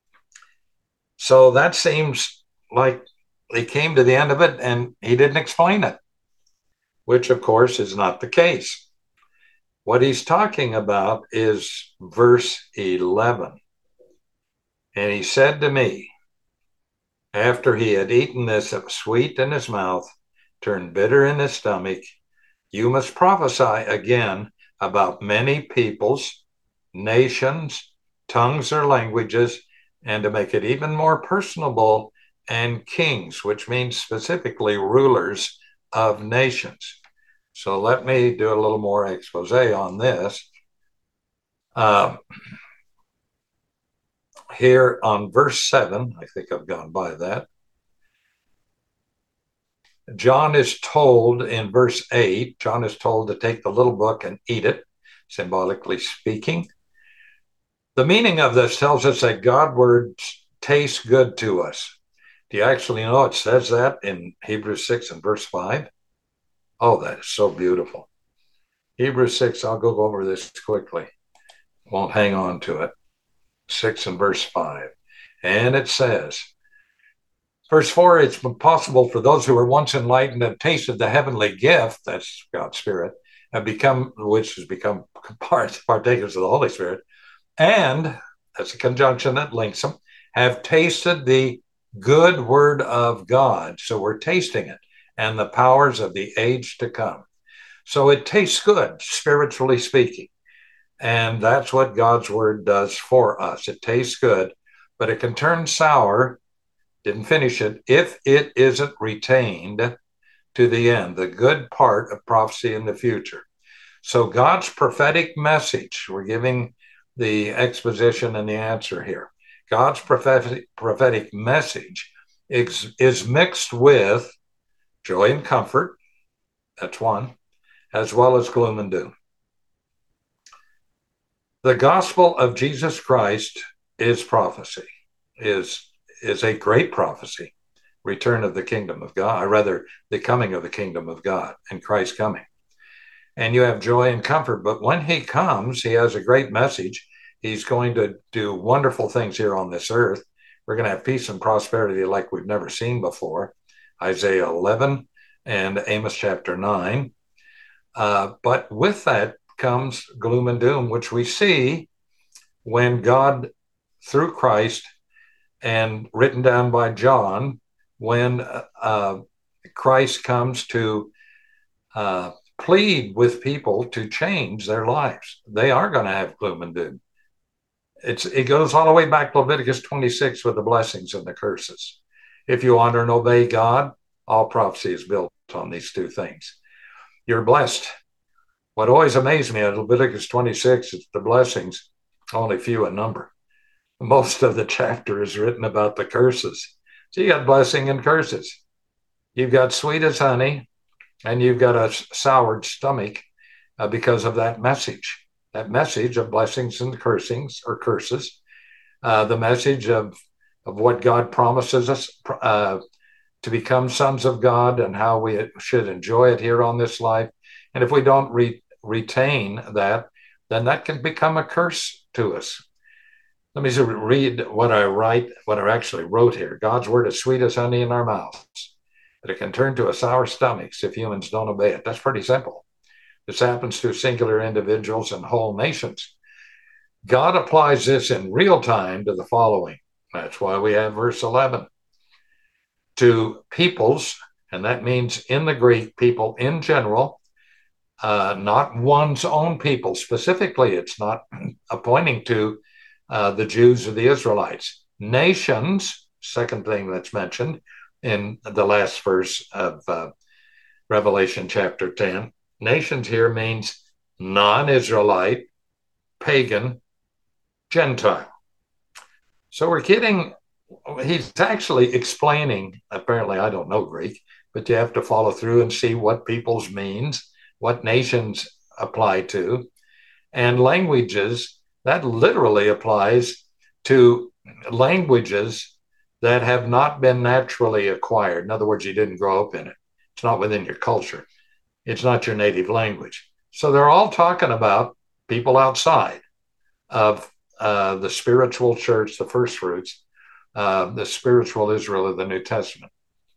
So that seems like he came to the end of it and he didn't explain it, which of course is not the case. What he's talking about is verse 11. And he said to me, after he had eaten this, it was sweet in his mouth, turned bitter in his stomach, you must prophesy again about many peoples, nations, tongues, or languages, and to make it even more personable, and kings, which means specifically rulers of nations. So let me do a little more expose on this. Here on verse 7, I think I've gone by that. John is told in verse 8, John is told to take the little book and eat it, symbolically speaking. The meaning of this tells us that God's words taste good to us. Do you actually know it says that in Hebrews 6 and verse 5? Oh, that is so beautiful. Hebrews 6, I'll go over this quickly. Won't hang on to it. 6 and verse 5. And it says, verse 4, it's possible for those who were once enlightened and tasted the heavenly gift, that's God's Spirit, which has become partakers of the Holy Spirit, and that's a conjunction that links them, have tasted the good word of God. So we're tasting it, and the powers of the age to come. So it tastes good, spiritually speaking. And that's what God's word does for us. It tastes good, but it can turn sour, didn't finish it, if it isn't retained to the end, the good part of prophecy in the future. So God's prophetic message, we're giving the exposition and the answer here. God's prophetic message is mixed with joy and comfort, that's one, as well as gloom and doom. The gospel of Jesus Christ is prophecy, is a great prophecy, return of the kingdom of God, or rather the coming of the kingdom of God and Christ coming. And you have joy and comfort, but when he comes, he has a great message. He's going to do wonderful things here on this earth. We're going to have peace and prosperity like we've never seen before. Isaiah 11 and Amos chapter 9. But with that comes gloom and doom, which we see when God, through Christ, and written down by John, when Christ comes to plead with people to change their lives. They are going to have gloom and doom. It goes all the way back to Leviticus 26 with the blessings and the curses. If you honor and obey God, all prophecy is built on these two things. You're blessed. What always amazed me at Leviticus 26 is the blessings, only few in number. Most of the chapter is written about the curses. So you got blessing and curses. You've got sweet as honey, and you've got a soured stomach because of that message of blessings and cursings or curses, the message of what God promises us to become sons of God and how we should enjoy it here on this life. And if we don't retain that, then that can become a curse to us. Let me read what I actually wrote here. God's word is sweet as honey in our mouths, but it can turn to a sour stomachs if humans don't obey it. That's pretty simple. This happens to singular individuals and whole nations. God applies this in real time to the following. That's why we have verse 11. To peoples, and that means in the Greek, people in general, not one's own people. Specifically, it's not pointing to the Jews or the Israelites. Nations, second thing that's mentioned in the last verse of Revelation chapter 10. Nations here means non-Israelite, pagan, Gentile. So he's actually explaining, apparently I don't know Greek, but you have to follow through and see what peoples means, what nations apply to, and languages, that literally applies to languages that have not been naturally acquired. In other words, you didn't grow up in it. It's not within your culture. It's not your native language. So they're all talking about people outside of the spiritual church, the first fruits, the spiritual Israel of the New Testament.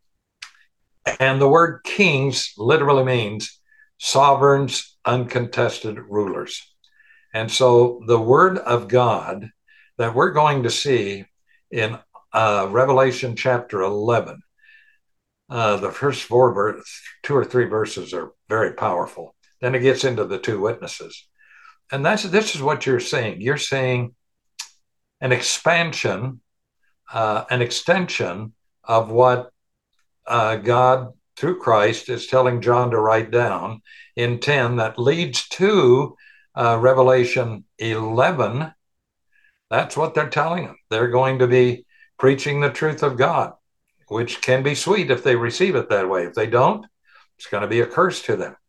And the word kings literally means sovereigns, uncontested rulers. And so the word of God that we're going to see in Revelation chapter 11, the first two or three verses are very powerful. Then it gets into the two witnesses. And this is what you're seeing. You're seeing an expansion, an extension of what God, through Christ, is telling John to write down in 10 that leads to Revelation 11. That's what they're telling them. They're going to be preaching the truth of God, which can be sweet if they receive it that way. If they don't, it's going to be a curse to them.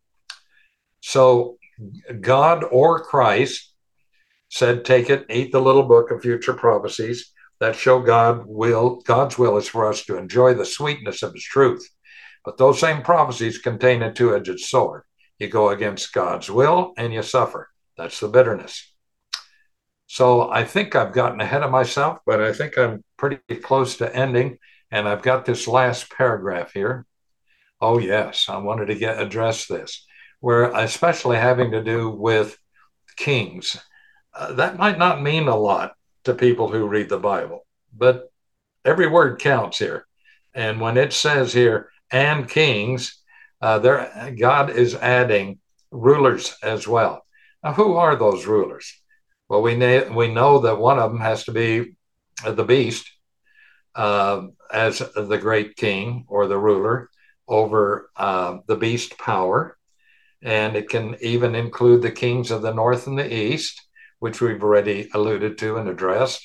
So God or Christ said, take it, eat the little book of future prophecies that show God's will is for us to enjoy the sweetness of his truth. But those same prophecies contain a two-edged sword. You go against God's will and you suffer. That's the bitterness. So I think I've gotten ahead of myself, but I think I'm pretty close to ending. And I've got this last paragraph here. Oh, yes, I wanted to address this, where especially having to do with kings. That might not mean a lot to people who read the Bible, but every word counts here. And when it says here, and kings, God is adding rulers as well. Now, who are those rulers? Well, we know that one of them has to be the beast as the great king or the ruler over the beast power. And it can even include the kings of the north and the east, which we've already alluded to and addressed.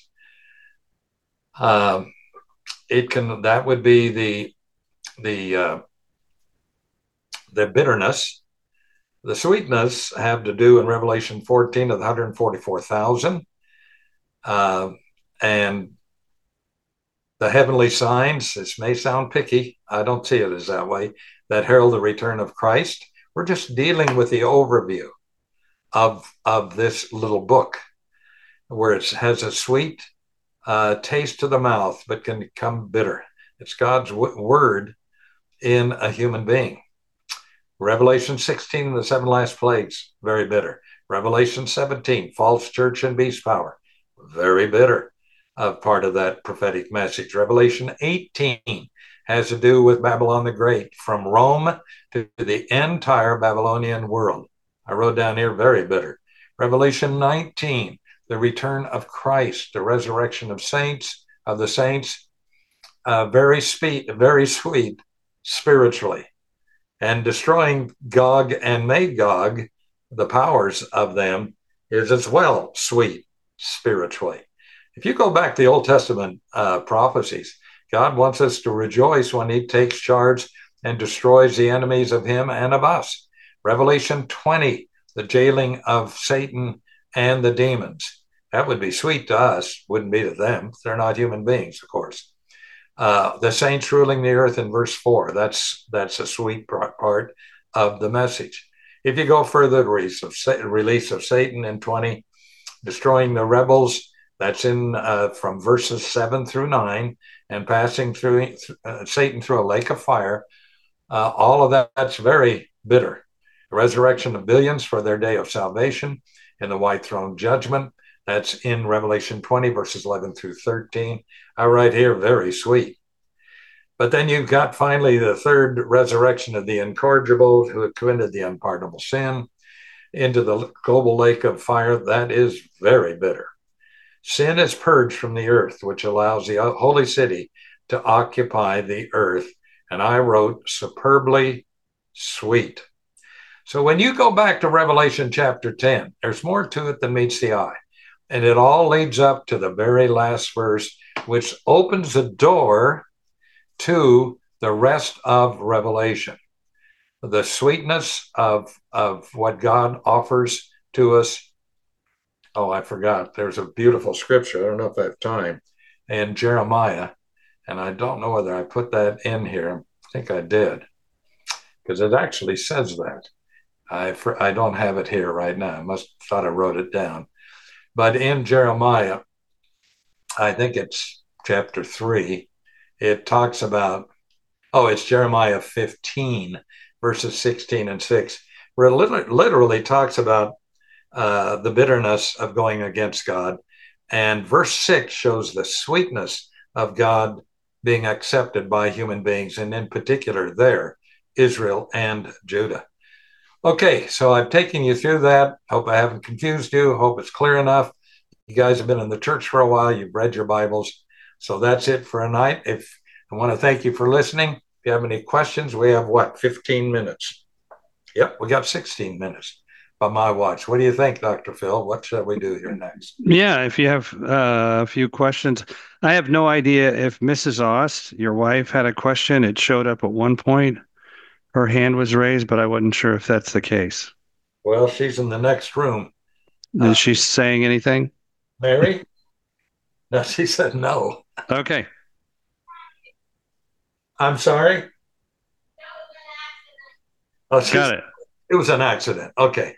That would be the bitterness. The sweetness have to do in Revelation 14 of the 144,000. And the heavenly signs, this may sound picky, I don't see it as that way, that herald the return of Christ. We're just dealing with the overview of this little book, where it has a sweet taste to the mouth, but can become bitter. It's God's word in a human being. Revelation 16, the 7 last plagues, very bitter. Revelation 17, false church and beast power, very bitter. Part of that prophetic message. Revelation 18 has to do with Babylon the Great, from Rome to the entire Babylonian world. I wrote down here, very bitter. Revelation 19, the return of Christ, the resurrection of the saints, very sweet spiritually, and destroying Gog and Magog, the powers of them, is as well sweet spiritually. If you go back to the Old Testament prophecies, God wants us to rejoice when he takes charge and destroys the enemies of him and of us. Revelation 20, the jailing of Satan and the demons. That would be sweet to us, wouldn't be to them. They're not human beings, of course. The saints ruling the earth in verse 4, that's a sweet part of the message. If you go further, the release of Satan in 20, destroying the rebels, that's in from verses 7 through 9, and passing through Satan through a lake of fire. All of that's very bitter. The resurrection of billions for their day of salvation in the white throne judgment. That's in Revelation 20, verses 11 through 13. I write here, very sweet. But then you've got finally the third resurrection of the incorrigible who had committed the unpardonable sin into the global lake of fire. That is very bitter. Sin is purged from the earth, which allows the holy city to occupy the earth. And I wrote, superbly sweet. So when you go back to Revelation chapter 10, there's more to it than meets the eye. And it all leads up to the very last verse, which opens the door to the rest of Revelation. The sweetness of what God offers to us. Oh, I forgot. There's a beautiful scripture. I don't know if I have time. And Jeremiah, and I don't know whether I put that in here. I think I did, because it actually says that. I don't have it here right now. I must have thought I wrote it down. But in Jeremiah, I think it's chapter 3, it talks about, it's Jeremiah 15, verses 16 and 6, where it literally talks about the bitterness of going against God. And verse 6 shows the sweetness of God being accepted by human beings, and in particular there, Israel and Judah. Okay, so I've taken you through that. Hope I haven't confused you. Hope it's clear enough. You guys have been in the church for a while. You've read your Bibles. So that's it for tonight. If I want to thank you for listening. If you have any questions, we have 15 minutes? Yep, we got 16 minutes by my watch. What do you think, Dr. Phil? What shall we do here next? Yeah, if you have a few questions. I have no idea if Mrs. Ost, your wife, had a question. It showed up at one point. Her hand was raised, but I wasn't sure if that's the case. Well, she's in the next room. Is she saying anything? Mary? No, she said no. Okay. I'm sorry? Got it. It was an accident. Okay.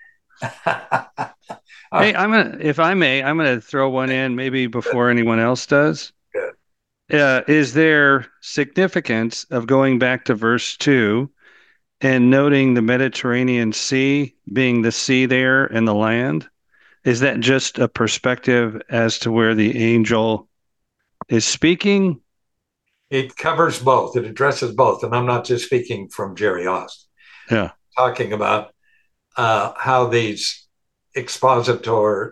Hey, if I may, I'm gonna throw one in maybe before anyone else does. Good. Is there significance of going back to verse 2 and noting the Mediterranean Sea being the sea there and the land? Is that just a perspective as to where the angel is speaking? It covers both. It addresses both. And I'm not just speaking from Jerry Ost. Yeah. Talking about how these expositor,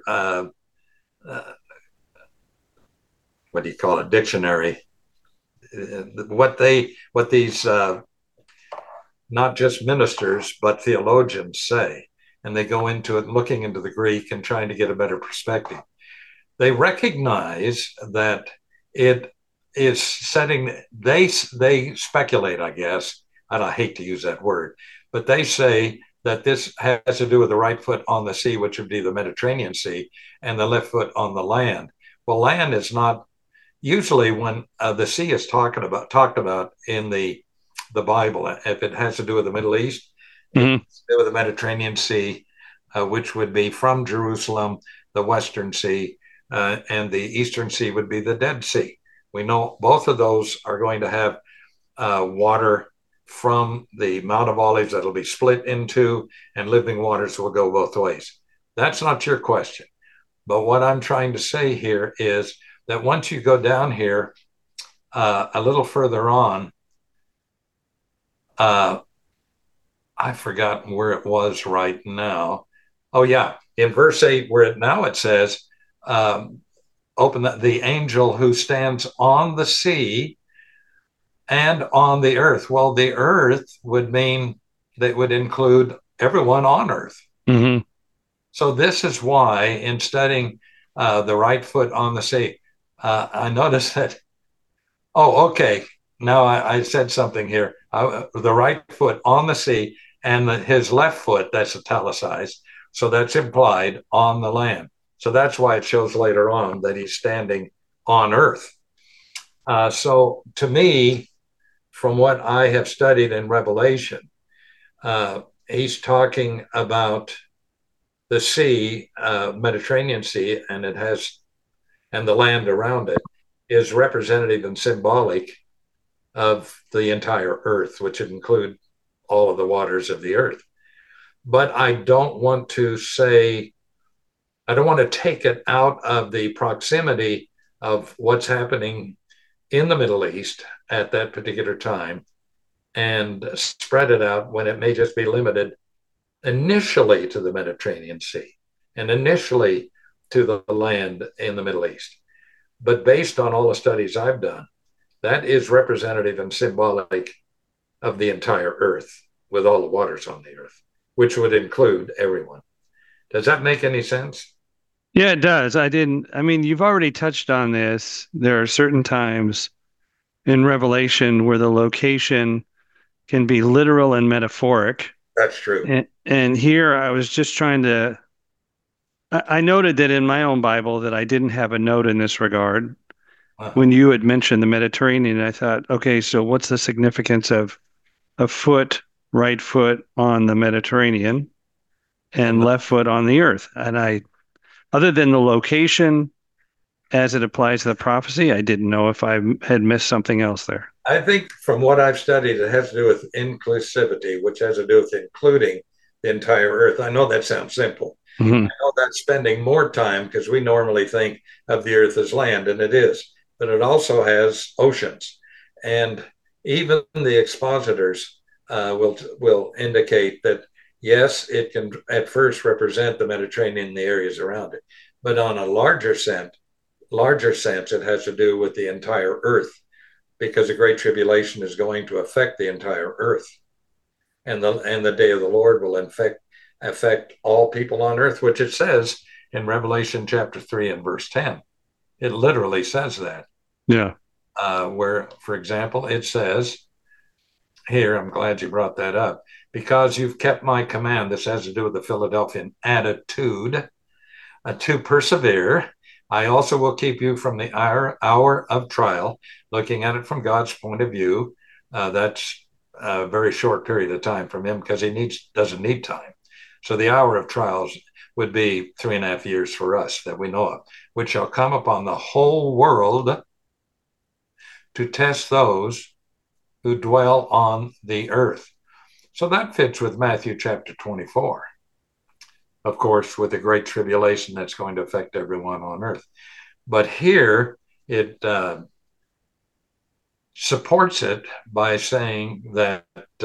what do you call it, dictionary, what these not just ministers but theologians say, and they go into it looking into the Greek and trying to get a better perspective. They recognize that it is setting. They speculate, I guess, and I hate to use that word, but they say that this has to do with the right foot on the sea, which would be the Mediterranean Sea, and the left foot on the land. Well, land is not usually when the sea is talked about in the Bible. If it has to do with the Middle East, Mm-hmm. it has to do with the Mediterranean Sea, which would be from Jerusalem, the Western Sea, and the Eastern Sea would be the Dead Sea. We know both of those are going to have water from the Mount of Olives that'll be split into, and living waters will go both ways. That's not your question. But what I'm trying to say here is that once you go down here a little further on, I've forgotten where it was right now. Oh, yeah. In verse 8, where it says, open the angel who stands on the sea and on the earth. Well, the earth would mean that would include everyone on earth. Mm-hmm. So this is why in studying the right foot on the sea, I noticed that, oh, okay, now I said something here. The right foot on the sea and his left foot, that's italicized. So that's implied on the land. So that's why it shows later on that he's standing on earth. So to me, from what I have studied in Revelation, he's talking about the sea, Mediterranean Sea, and the land around it is representative and symbolic of the entire earth, which would include all of the waters of the earth. But I don't want to take it out of the proximity of what's happening in the Middle East at that particular time and spread it out when it may just be limited initially to the Mediterranean Sea and initially to the land in the Middle East. But based on all the studies I've done, that is representative and symbolic of the entire earth with all the waters on the earth, which would include everyone. Does that make any sense? Yeah, it does. I mean, you've already touched on this. There are certain times in Revelation where the location can be literal and metaphoric. That's true. And here I was just trying to, I noted that in my own Bible that I didn't have a note in this regard. When you had mentioned the Mediterranean, I thought, okay, so what's the significance of a foot, right foot on the Mediterranean and left foot on the earth? And other than the location as it applies to the prophecy, I didn't know if I had missed something else there. I think from what I've studied, it has to do with inclusivity, which has to do with including the entire earth. I know that sounds simple. Mm-hmm. I know that's spending more time because we normally think of the earth as land, and it is, but it also has oceans. And even the expositors will indicate that, yes, it can at first represent the Mediterranean and the areas around it, but on a larger sense, it has to do with the entire earth, because the Great Tribulation is going to affect the entire earth, and the day of the Lord will affect all people on earth, which it says in Revelation chapter 3 and verse 10. It literally says that. Yeah. Where, for example, it says here, I'm glad you brought that up, because you've kept my command. This has to do with the Philadelphian attitude to persevere. I also will keep you from the hour of trial, looking at it from God's point of view. That's a very short period of time from him because doesn't need time. So the hour of trials would be 3.5 years for us that we know of, which shall come upon the whole world to test those who dwell on the earth. So that fits with Matthew chapter 24, of course, with the great tribulation that's going to affect everyone on earth. But here it supports it by saying that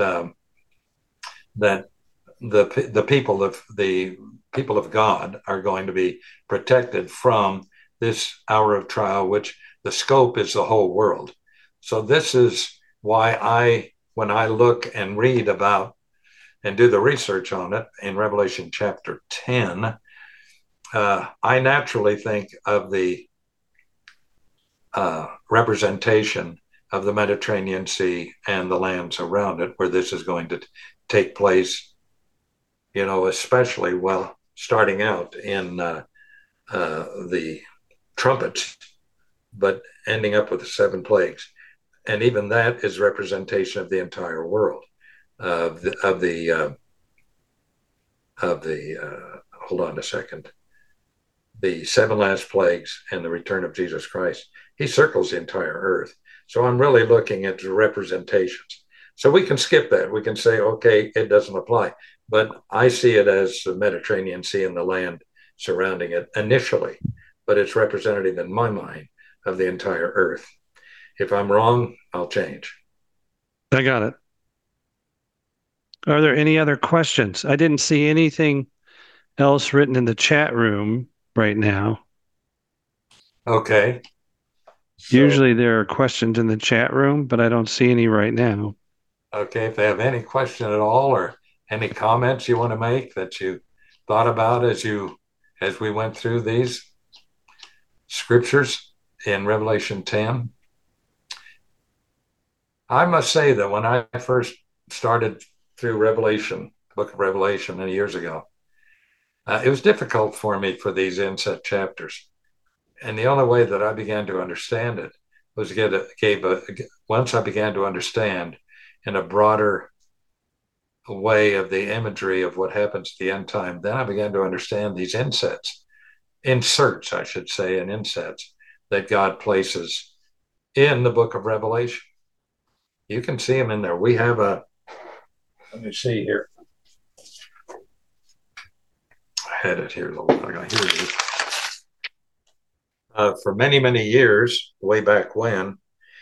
that the people of God are going to be protected from this hour of trial, which the scope is the whole world. So this is why when I look and read about and do the research on it in Revelation chapter 10, I naturally think of the representation of the Mediterranean Sea and the lands around it, where this is going to take place, especially starting out in the trumpets, but ending up with the 7 plagues. And even that is representation of the entire world, hold on a second, the 7 last plagues and the return of Jesus Christ. He circles the entire earth. So I'm really looking at the representations. So we can skip that. We can say, okay, it doesn't apply. But I see it as the Mediterranean Sea and the land surrounding it initially. But it's representative in my mind of the entire earth. If I'm wrong, I'll change. I got it. Are there any other questions? I didn't see anything else written in the chat room right now. Okay. So, usually there are questions in the chat room, but I don't see any right now. Okay. If they have any question at all or any comments you want to make that you thought about as we went through these scriptures in Revelation 10. I must say that when I first started through Revelation, the book of Revelation many years ago, it was difficult for me for these inset chapters. And the only way that I began to understand it was once I began to understand in a broader way of the imagery of what happens at the end time, then I began to understand these inserts, I should say, and insets that God places in the book of Revelation. You can see them in there. We have let me see here. I had it here a little while ago. Here it is. For many, many years, way back when,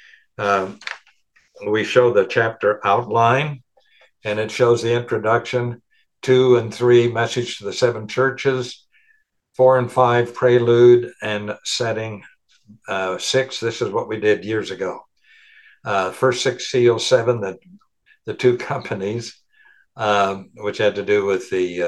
we show the chapter outline, and it shows the introduction, 2 and 3, message to the 7 churches, 4 and 5, prelude and setting, 6, this is what we did years ago. First 6 seals, 7, the 2 companies, which had to do with the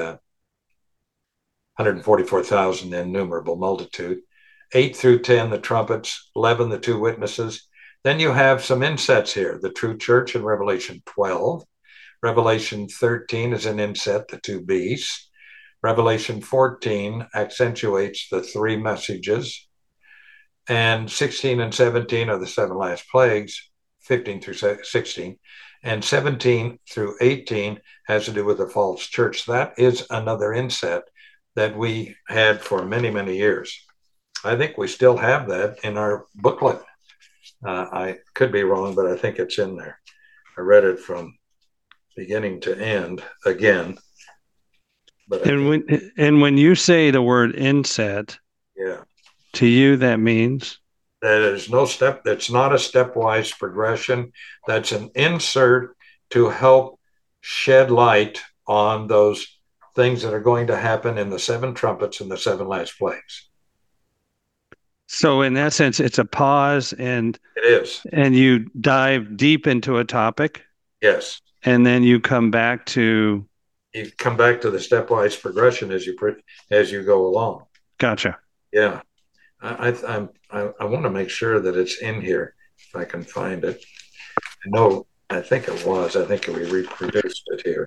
144,000 innumerable multitude. 8 through 10, the trumpets. 11, the 2 witnesses. Then you have some insets here, the true church in Revelation 12. Revelation 13 is an inset, the 2 beasts. Revelation 14 accentuates the 3 messages. And 16 and 17 are the 7 last plagues, 15 through 16. And 17 through 18 has to do with the false church. That is another inset that we had for many, many years. I think we still have that in our booklet. I could be wrong, but I think it's in there. I read it from beginning to end again. But when you say the word inset, yeah, to you that means that is no step. That's not a stepwise progression. That's an insert to help shed light on those things that are going to happen in the 7 trumpets and the 7 last plagues. So in that sense, it's a pause, and it is, and you dive deep into a topic. Yes, and then you come back to the stepwise progression as you go along. Gotcha. Yeah, I want to make sure that it's in here if I can find it. I think it was. I think we reproduced it here.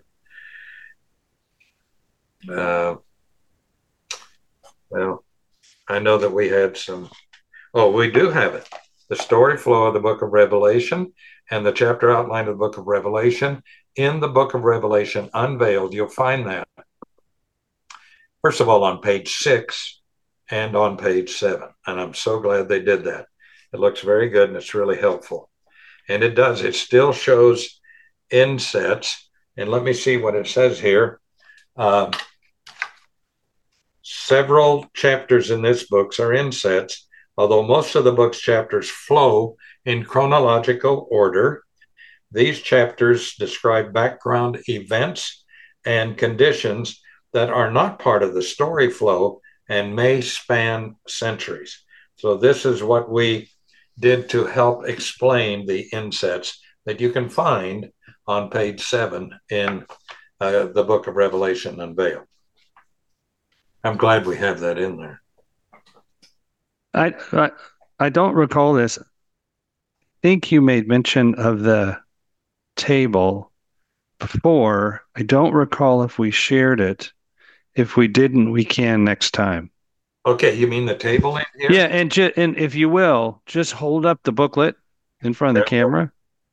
Well, I know that we had some. Oh, we do have it. the story flow of the book of Revelation and the chapter outline of the book of Revelation in the book of Revelation Unveiled. You'll find that, first of all, on page 6 and on page 7. And I'm so glad they did that. It looks very good and it's really helpful. And it does, it still shows insets. And let me see what it says here. Several chapters in this book are insets, although most of the book's chapters flow in chronological order. These chapters describe background events and conditions that are not part of the story flow and may span centuries. So this is what we did to help explain the insets that you can find on page 7 in the book of Revelation Unveiled. I'm glad we have that in there. I don't recall this. I think you made mention of the table before. I don't recall if we shared it. If we didn't, we can next time. Okay, you mean the table in here? Yeah, and if you will, just hold up the booklet in front of the camera,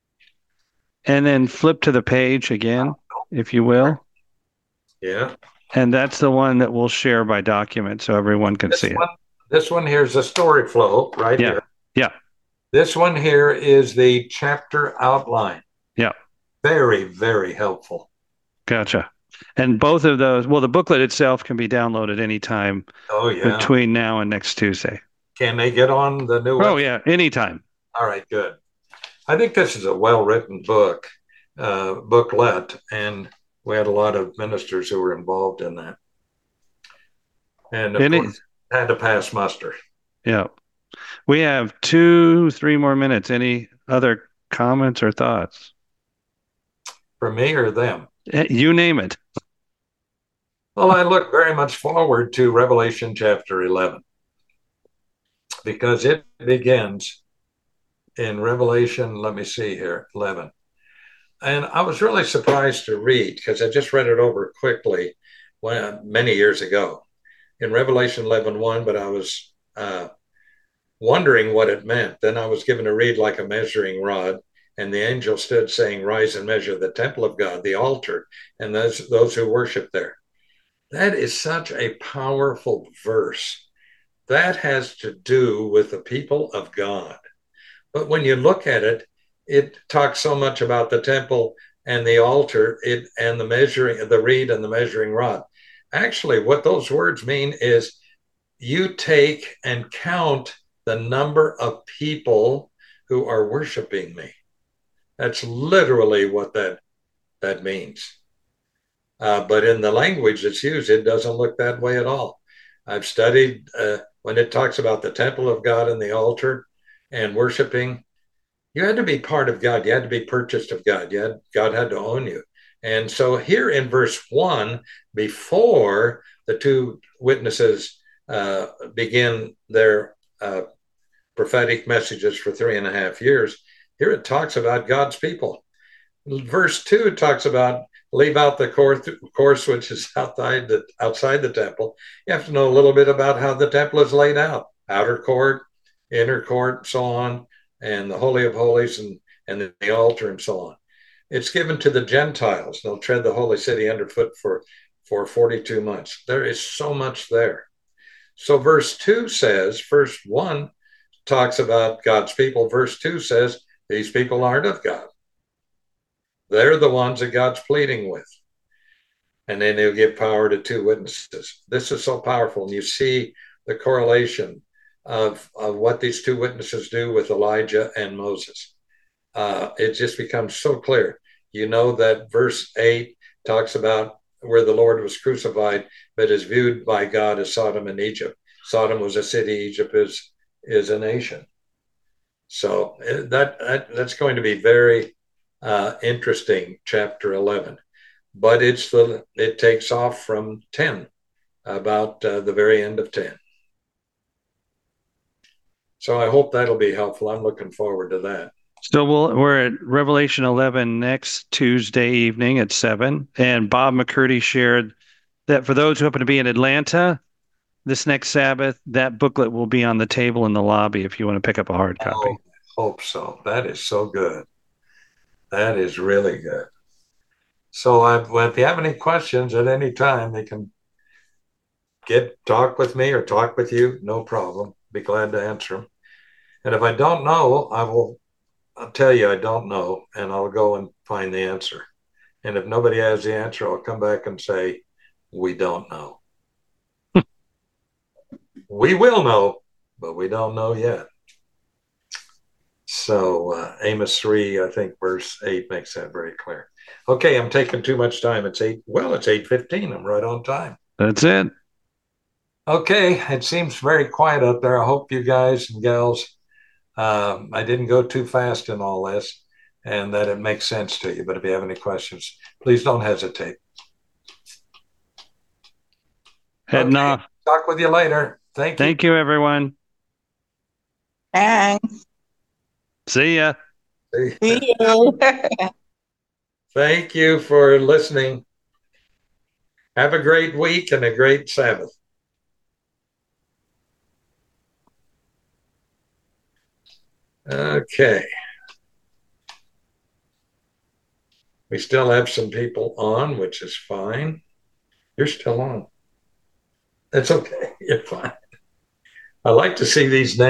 and then flip to the page again, if you will. Yeah. And that's the one that we'll share by document so everyone can see it. This one here is the story flow right here. Yeah. This one here is the chapter outline. Yeah. Very, very helpful. Gotcha. And both of those, well, the booklet itself can be downloaded anytime between now and next Tuesday. Can they get on the new website? Yeah, anytime. All right, good. I think this is a well-written book, booklet, and we had a lot of ministers who were involved in that. And of course, had to pass muster. Yeah. We have 2-3 more minutes. Any other comments or thoughts? For me or them? You name it. Well, I look very much forward to Revelation chapter 11 because it begins in Revelation, let me see here, 11. And I was really surprised to read because I just read it over quickly many years ago in Revelation 11:1, but I was wondering what it meant. Then I was given to read like a measuring rod, and the angel stood saying, "Rise and measure the temple of God, the altar, and those who worship there." That is such a powerful verse. That has to do with the people of God. But when you look at it, it talks so much about the temple and the altar and the measuring, the reed and the measuring rod. Actually, what those words mean is you take and count the number of people who are worshiping me. That's literally what that means. But in the language that's used, it doesn't look that way at all. I've studied when it talks about the temple of God and the altar and worshiping, you had to be part of God. You had to be purchased of God. God had to own you. And so here in verse 1, before the two witnesses begin their prophetic messages for 3.5 years, here it talks about God's people. Verse 2 talks about leave out the course which is outside the temple. You have to know a little bit about how the temple is laid out. Outer court, inner court, so on, and the Holy of Holies and the altar and so on. It's given to the Gentiles. They'll tread the holy city underfoot for 42 months. There is so much there. So verse 2 says, verse 1 talks about God's people. Verse 2 says, these people aren't of God. They're the ones that God's pleading with. And then he'll give power to two witnesses. This is so powerful. And you see the correlation of what these two witnesses do with Elijah and Moses. It just becomes so clear. You know that verse 8 talks about where the Lord was crucified, but is viewed by God as Sodom and Egypt. Sodom was a city, Egypt is a nation. So that's going to be very interesting, chapter 11. But it takes off from 10, about the very end of 10. So I hope that'll be helpful. I'm looking forward to that. So we're at Revelation 11 next Tuesday evening at 7. And Bob McCurdy shared that for those who happen to be in Atlanta, this next Sabbath, that booklet will be on the table in the lobby if you want to pick up a hard copy. I hope so. That is so good. That is really good. So if you have any questions at any time, they can talk with me or talk with you. No problem. Be glad to answer them. And if I don't know, I'll tell you I don't know, and I'll go and find the answer. And if nobody has the answer, I'll come back and say, we don't know. We will know, but we don't know yet. So Amos 3, I think verse 8 makes that very clear. Okay, I'm taking too much time. It's 8:15. I'm right on time. That's it. Okay, it seems very quiet out there. I hope you guys and gals, I didn't go too fast in all this and that it makes sense to you. But if you have any questions, please don't hesitate. Heading off. Talk with you later. Thank you. Thank you, everyone. Thanks. See ya. See you. Thank you for listening. Have a great week and a great Sabbath. Okay. We still have some people on, which is fine. You're still on. That's okay. You're fine. I like to see these names.